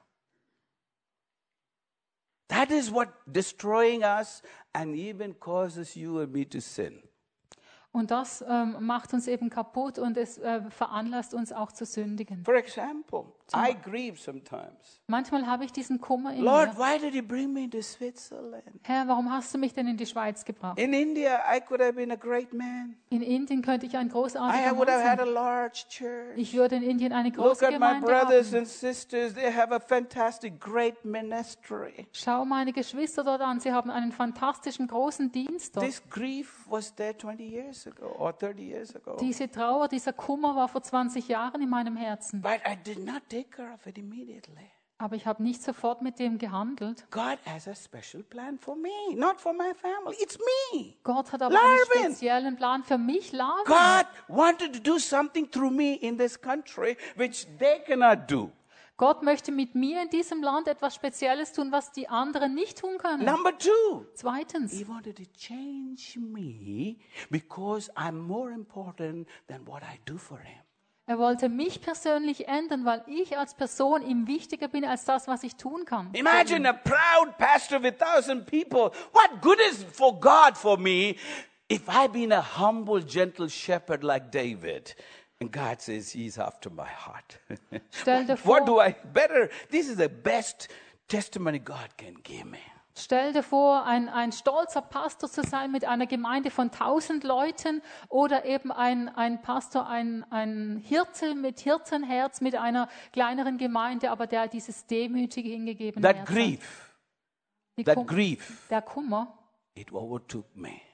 That is what destroying us and even causes you and me to sin. Und das ähm, macht uns eben kaputt und es äh, veranlasst uns auch zu sündigen. For example, I grieve sometimes. Manchmal habe ich diesen Kummer in Lord, mir. why did you bring me to Switzerland? Herr, warum hast du mich denn in die Schweiz gebracht? In India, I could have been a great man. In Indien könnte ich ein I großartiger would Mann have had a sein. large church. Ich würde in Indien eine Look große at my Gemeinde brothers haben. and sisters. They have a fantastic, great ministry. Schau meine Geschwister dort an. Sie haben einen fantastischen großen Dienst dort. This grief was there twenty years ago or thirty years ago. Diese Trauer, dieser Kummer war vor zwanzig Jahren in meinem Herzen. But I did not take care of it immediately. Aber ich habe nicht sofort mit dem gehandelt. God has a special plan for me, not for my family. It's me. Gott hat aber Larvin. einen speziellen Plan für mich, Larvin. God wanted to do something through me in this country which they cannot do. Gott möchte mit mir in diesem Land etwas Spezielles tun, was die anderen nicht tun können. Number two, Zweitens, He wanted to change me because I'm more important than what I do for Him. er wollte mich persönlich ändern, weil ich als Person ihm wichtiger bin als das, was ich tun kann. Imagine a proud pastor with thousand people. What good is for God for me if I've been a humble, gentle shepherd like David? And God says He's after my heart. Stell dir What do vor, I better? This is the best testimony God can give me. stell dir vor, ein, ein stolzer Pastor zu sein mit einer Gemeinde von tausend Leuten oder eben ein, ein Pastor, ein, ein Hirte mit Hirtenherz mit einer kleineren Gemeinde, aber der dieses demütige hingegeben That Herz grief, hat. Die that Kum- grief, Der Kummer, it overtook me.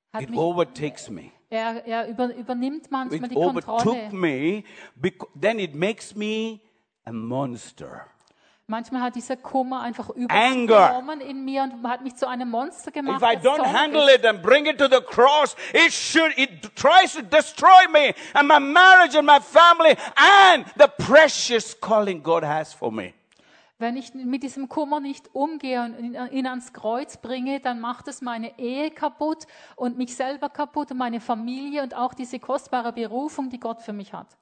Hat It mich, overtakes me. er er über, übernimmt manchmal It die overtook Kontrolle. me, because then it makes me a monster. Manchmal hat dieser Kummer einfach Anger. übernommen in mir und hat mich zu einem Monster gemacht. If I das don't Zorn handle ist. it and bring it to the cross, it should, it tries to destroy me and my marriage and my family and the precious calling God has for me. Wenn ich mit diesem Kummer nicht umgehe und ihn, ihn ans Kreuz bringe, dann macht es meine Ehe kaputt und mich selber kaputt und meine Familie und auch diese kostbare Berufung, die Gott für mich hat.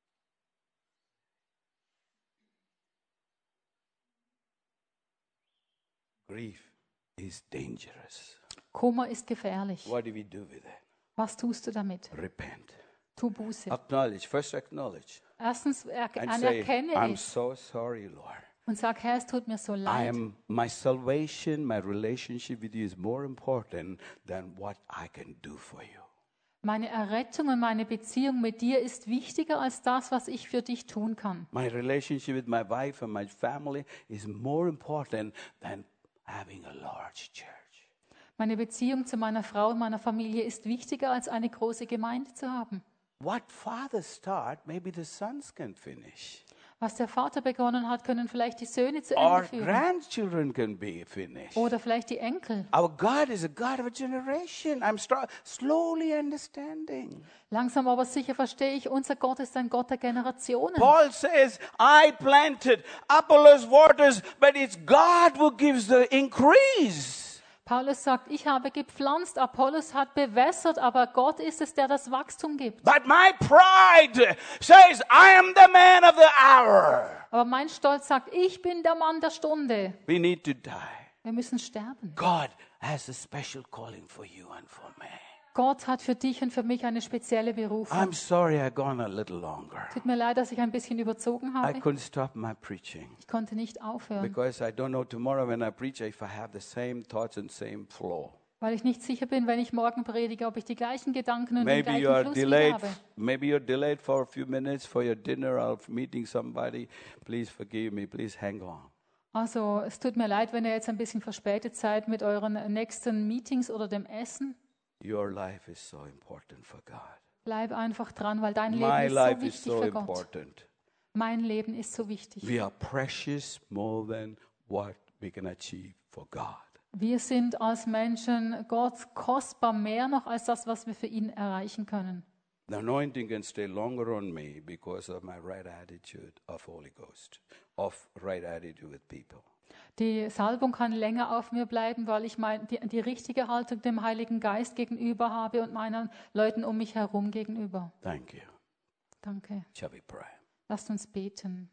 Grief is dangerous. Kummer ist gefährlich. What do we do with it? Was tust du damit? Repent. Tu Buße. Acknowledge. First acknowledge. Erstens er, And say, anerkenne I'm es so sorry, Lord. und sag, Herr, es tut mir so I leid. am, my salvation, my relationship with you is more important than what I can do for you. Meine Errettung und meine Beziehung mit dir ist wichtiger als das, was ich für dich tun kann. My relationship with my wife and my family is more important than having a large church. Meine Beziehung zu meiner Frau und meiner Familie ist wichtiger als eine große Gemeinde zu haben. What fathers start, maybe the sons can finish. Was der Vater begonnen hat, können vielleicht die Söhne zu Or Ende führen. grandchildren can be finished. Oder vielleicht die Enkel. Our God is a God of a generation. I'm start, slowly understanding. Langsam aber sicher verstehe ich, unser Gott ist ein Gott der Generationen. Paul says, I planted, Apollos waters, but it's God who gives the increase. Paulus sagt, ich habe gepflanzt, Apollos hat bewässert, aber Gott ist es, der das Wachstum gibt. But my pride says, I am the man of the hour. Aber mein Stolz sagt, ich bin der Mann der Stunde. We need to die. Wir müssen sterben. God has a special calling for you and for me. Gott hat für dich und für mich eine spezielle Berufung. I'm sorry I gone a little longer. Tut mir leid, dass ich ein bisschen überzogen I habe. couldn't stop my preaching Ich konnte nicht aufhören, because I don't know tomorrow when I preach if I have the same thoughts and same flow. weil ich nicht sicher bin, wenn ich morgen predige, ob ich die gleichen Gedanken und den Maybe gleichen you are Fluss wieder delayed. habe. Maybe you're delayed for a few minutes for your dinner or meeting somebody. Please forgive me. Please hang on. Also es tut mir leid, wenn ihr jetzt ein bisschen verspätet seid mit euren nächsten Meetings oder dem Essen. Your life is so important for God. Bleib einfach dran, weil dein Leben My ist so life is wichtig so für Gott. important. Mein Leben ist so wichtig. We are precious more than what we can achieve for God. Wir sind als Menschen Gott kostbar mehr noch als das, was wir für ihn erreichen können. The anointing can stay longer on me because of my right attitude of Holy Ghost, of right attitude with people. Die Salbung kann länger auf mir bleiben, weil ich mein, die, die richtige Haltung dem Heiligen Geist gegenüber habe und meinen Leuten um mich herum gegenüber. Thank you. Danke. Shall we pray? Lasst uns beten.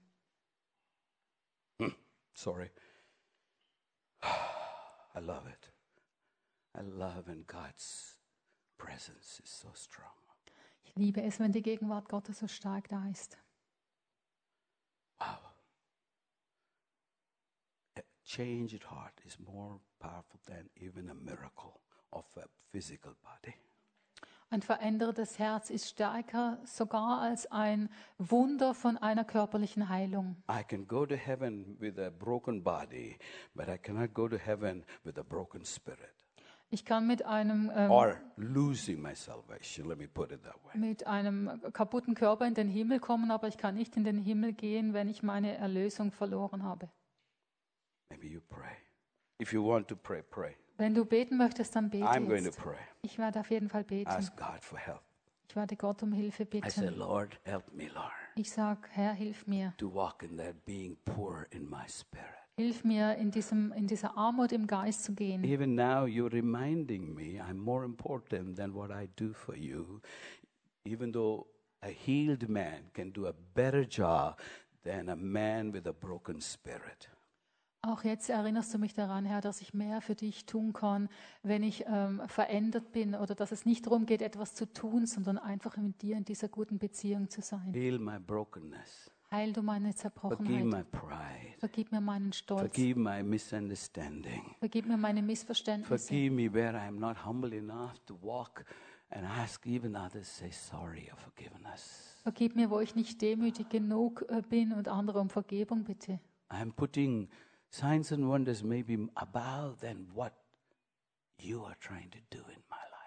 Sorry. I love it. I love when God's presence is so strong. Ich liebe es, wenn die Gegenwart Gottes so stark da ist. Wow. A changed heart is more powerful than even a miracle of a physical body. Ein verändertes Herz ist stärker sogar als ein Wunder von einer körperlichen Heilung. I can go to heaven with a broken body, but I cannot go to heaven with a broken spirit. Ich kann mit einem, ähm, Or losing my salvation, let me put it that way. mit einem kaputten Körper in den Himmel kommen, aber ich kann nicht in den Himmel gehen, wenn ich meine Erlösung verloren habe. Maybe you pray. If you want to pray, pray. Wenn du beten möchtest, dann bete I'm going to jetzt. pray. Ich werde auf jeden Fall beten. Ask God for help. Ich werde Gott um Hilfe I say, bitten. Lord, help me, Lord, Ich sage, Herr, hilf mir. to walk in that being poor in my spirit. Hilf mir, in, diesem, in dieser Armut im Geist zu gehen. Even now, you're reminding me I'm more important than what I do for you, even though a healed man can do a better job than a man with a broken spirit. Auch jetzt erinnerst du mich daran, Herr, dass ich mehr für dich tun kann, wenn ich ähm, verändert bin oder dass es nicht darum geht, etwas zu tun, sondern einfach mit dir in dieser guten Beziehung zu sein. Heal my brokenness. Heil du meine Forgive Zerbrochenheit. my pride. Vergib mir meinen Stolz. Forgive my misunderstanding. Vergib mir meine Missverständnisse. Forgive me where I am not humble enough to walk and ask even others, say sorry or forgiveness. Vergib mir, wo ich nicht demütig genug äh, bin und andere um Vergebung bitte. I'm putting signs and wonders maybe above than what you are trying to do in my life.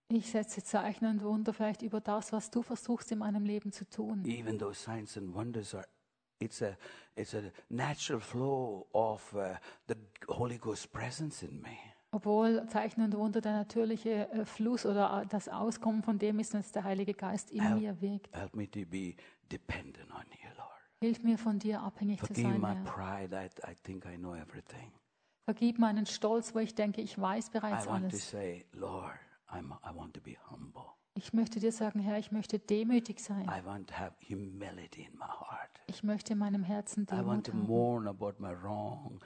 Ich setze Zeichen und Wunder vielleicht über das, was du versuchst in meinem Leben zu tun. Even though signs and wonders are, it's a, it's a natural flow of uh, the Holy Ghost presence in me. Obwohl Zeichen und Wunder der natürliche äh, Fluss oder das Auskommen von dem ist, dass der Heilige Geist in Help, mir wirkt. help me to be dependent on you, Lord. Hilf mir, von dir abhängig zu Forgive sein, my Herr. pride. I, I think I know everything. Vergib meinen Stolz, wo ich denke, ich weiß bereits I want to alles. say, Lord, I'm, I want to be humble. Ich möchte dir sagen, Herr, ich möchte demütig sein. I want to have humility in my heart. Ich möchte in meinem Herzen I want Demut to haben. mourn about my wrong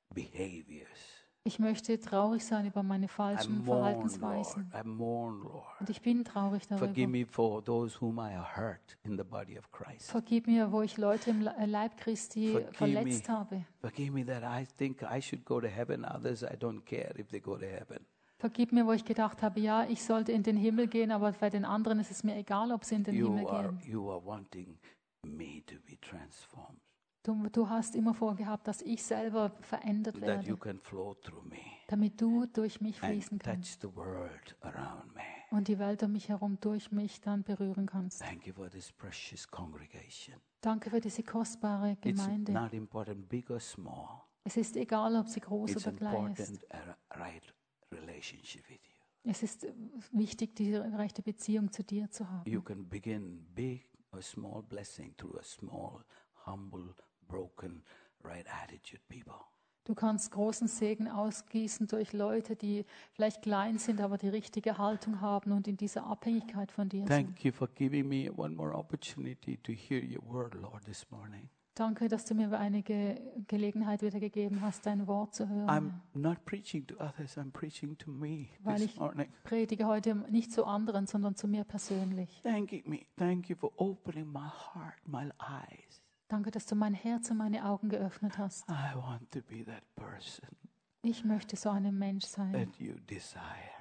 behaviors. Ich möchte traurig sein über meine I falschen mourn, Lord. Verhaltensweisen. I mourn, Lord. Und ich bin traurig Forgive darüber. me for those whom I hurt in the body of Christ. Vergib mir, wo ich Leute im Le- Leib Christi Forgive verletzt me. habe. Forgive me that I think I should go to heaven. Others, I don't care if they go to heaven. Vergib mir, wo ich gedacht habe, ja, ich sollte in den Himmel gehen, aber bei den anderen ist es mir egal, ob sie in den Himmel You are, gehen. you are wanting me to be transformed, Du, du hast immer vorgehabt, dass ich selber verändert that you werde, can flow through me damit du durch mich fließen and kannst touch the world around me. und die Welt um mich herum durch mich dann berühren kannst. Thank you for this precious congregation. Danke für diese kostbare It's Gemeinde. not important, big or small. Es ist egal, ob sie groß It's oder klein ist. important a right relationship with you. Es ist äh, wichtig, die rechte Beziehung zu dir zu haben. You can begin big or small blessing through a small, humble, broken, right attitude people. Du kannst großen Segen ausgießen durch Leute, die vielleicht klein sind, aber die richtige Haltung haben und in dieser Abhängigkeit von dir sind. Thank you for giving me one more opportunity to hear your word, Lord, this morning. Danke, dass du mir eine Ge Gelegenheit wieder gegeben hast, dein Wort zu hören. I'm not preaching to others, I'm preaching to me Weil this ich morning. predige heute nicht zu anderen, sondern zu mir persönlich. Thank you, me. Thank you for opening my heart, my eyes. Danke, dass du mein Herz und meine Augen geöffnet hast. I want to be that person Ich möchte so ein Mensch sein, that you desire.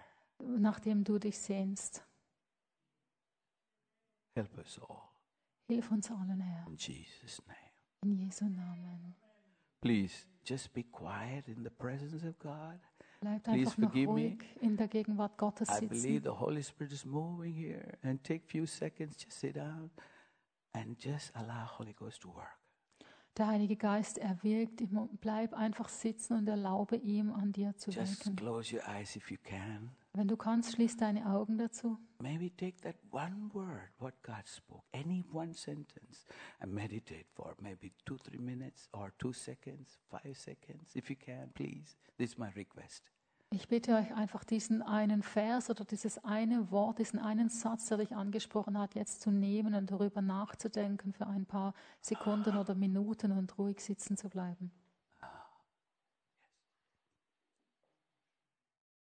nach dem du dich sehnst. Help us all. Hilf uns allen, Herr. In Jesus' name. In Jesu Namen. Please, just be quiet in the presence of God. Bleibt Please einfach noch forgive me. ruhig in der Gegenwart Gottes I believe sitzen. the Holy Spirit is moving here. And take a few seconds, just sit down and just allow Holy Ghost to work. Der Heilige Geist, er wirkt. Im- Bleib einfach sitzen und erlaube ihm, an dir zu Just wirken. close your eyes if you can. Wenn du kannst, schließ deine Augen dazu. Maybe take that one word, what God spoke, any one sentence, and meditate for maybe two, three minutes or two seconds, five seconds, if you can, please. This is my request. Ich bitte euch einfach, diesen einen Vers oder dieses eine Wort, diesen einen Satz, der dich angesprochen hat, jetzt zu nehmen und darüber nachzudenken für ein paar Sekunden oder Minuten und ruhig sitzen zu bleiben.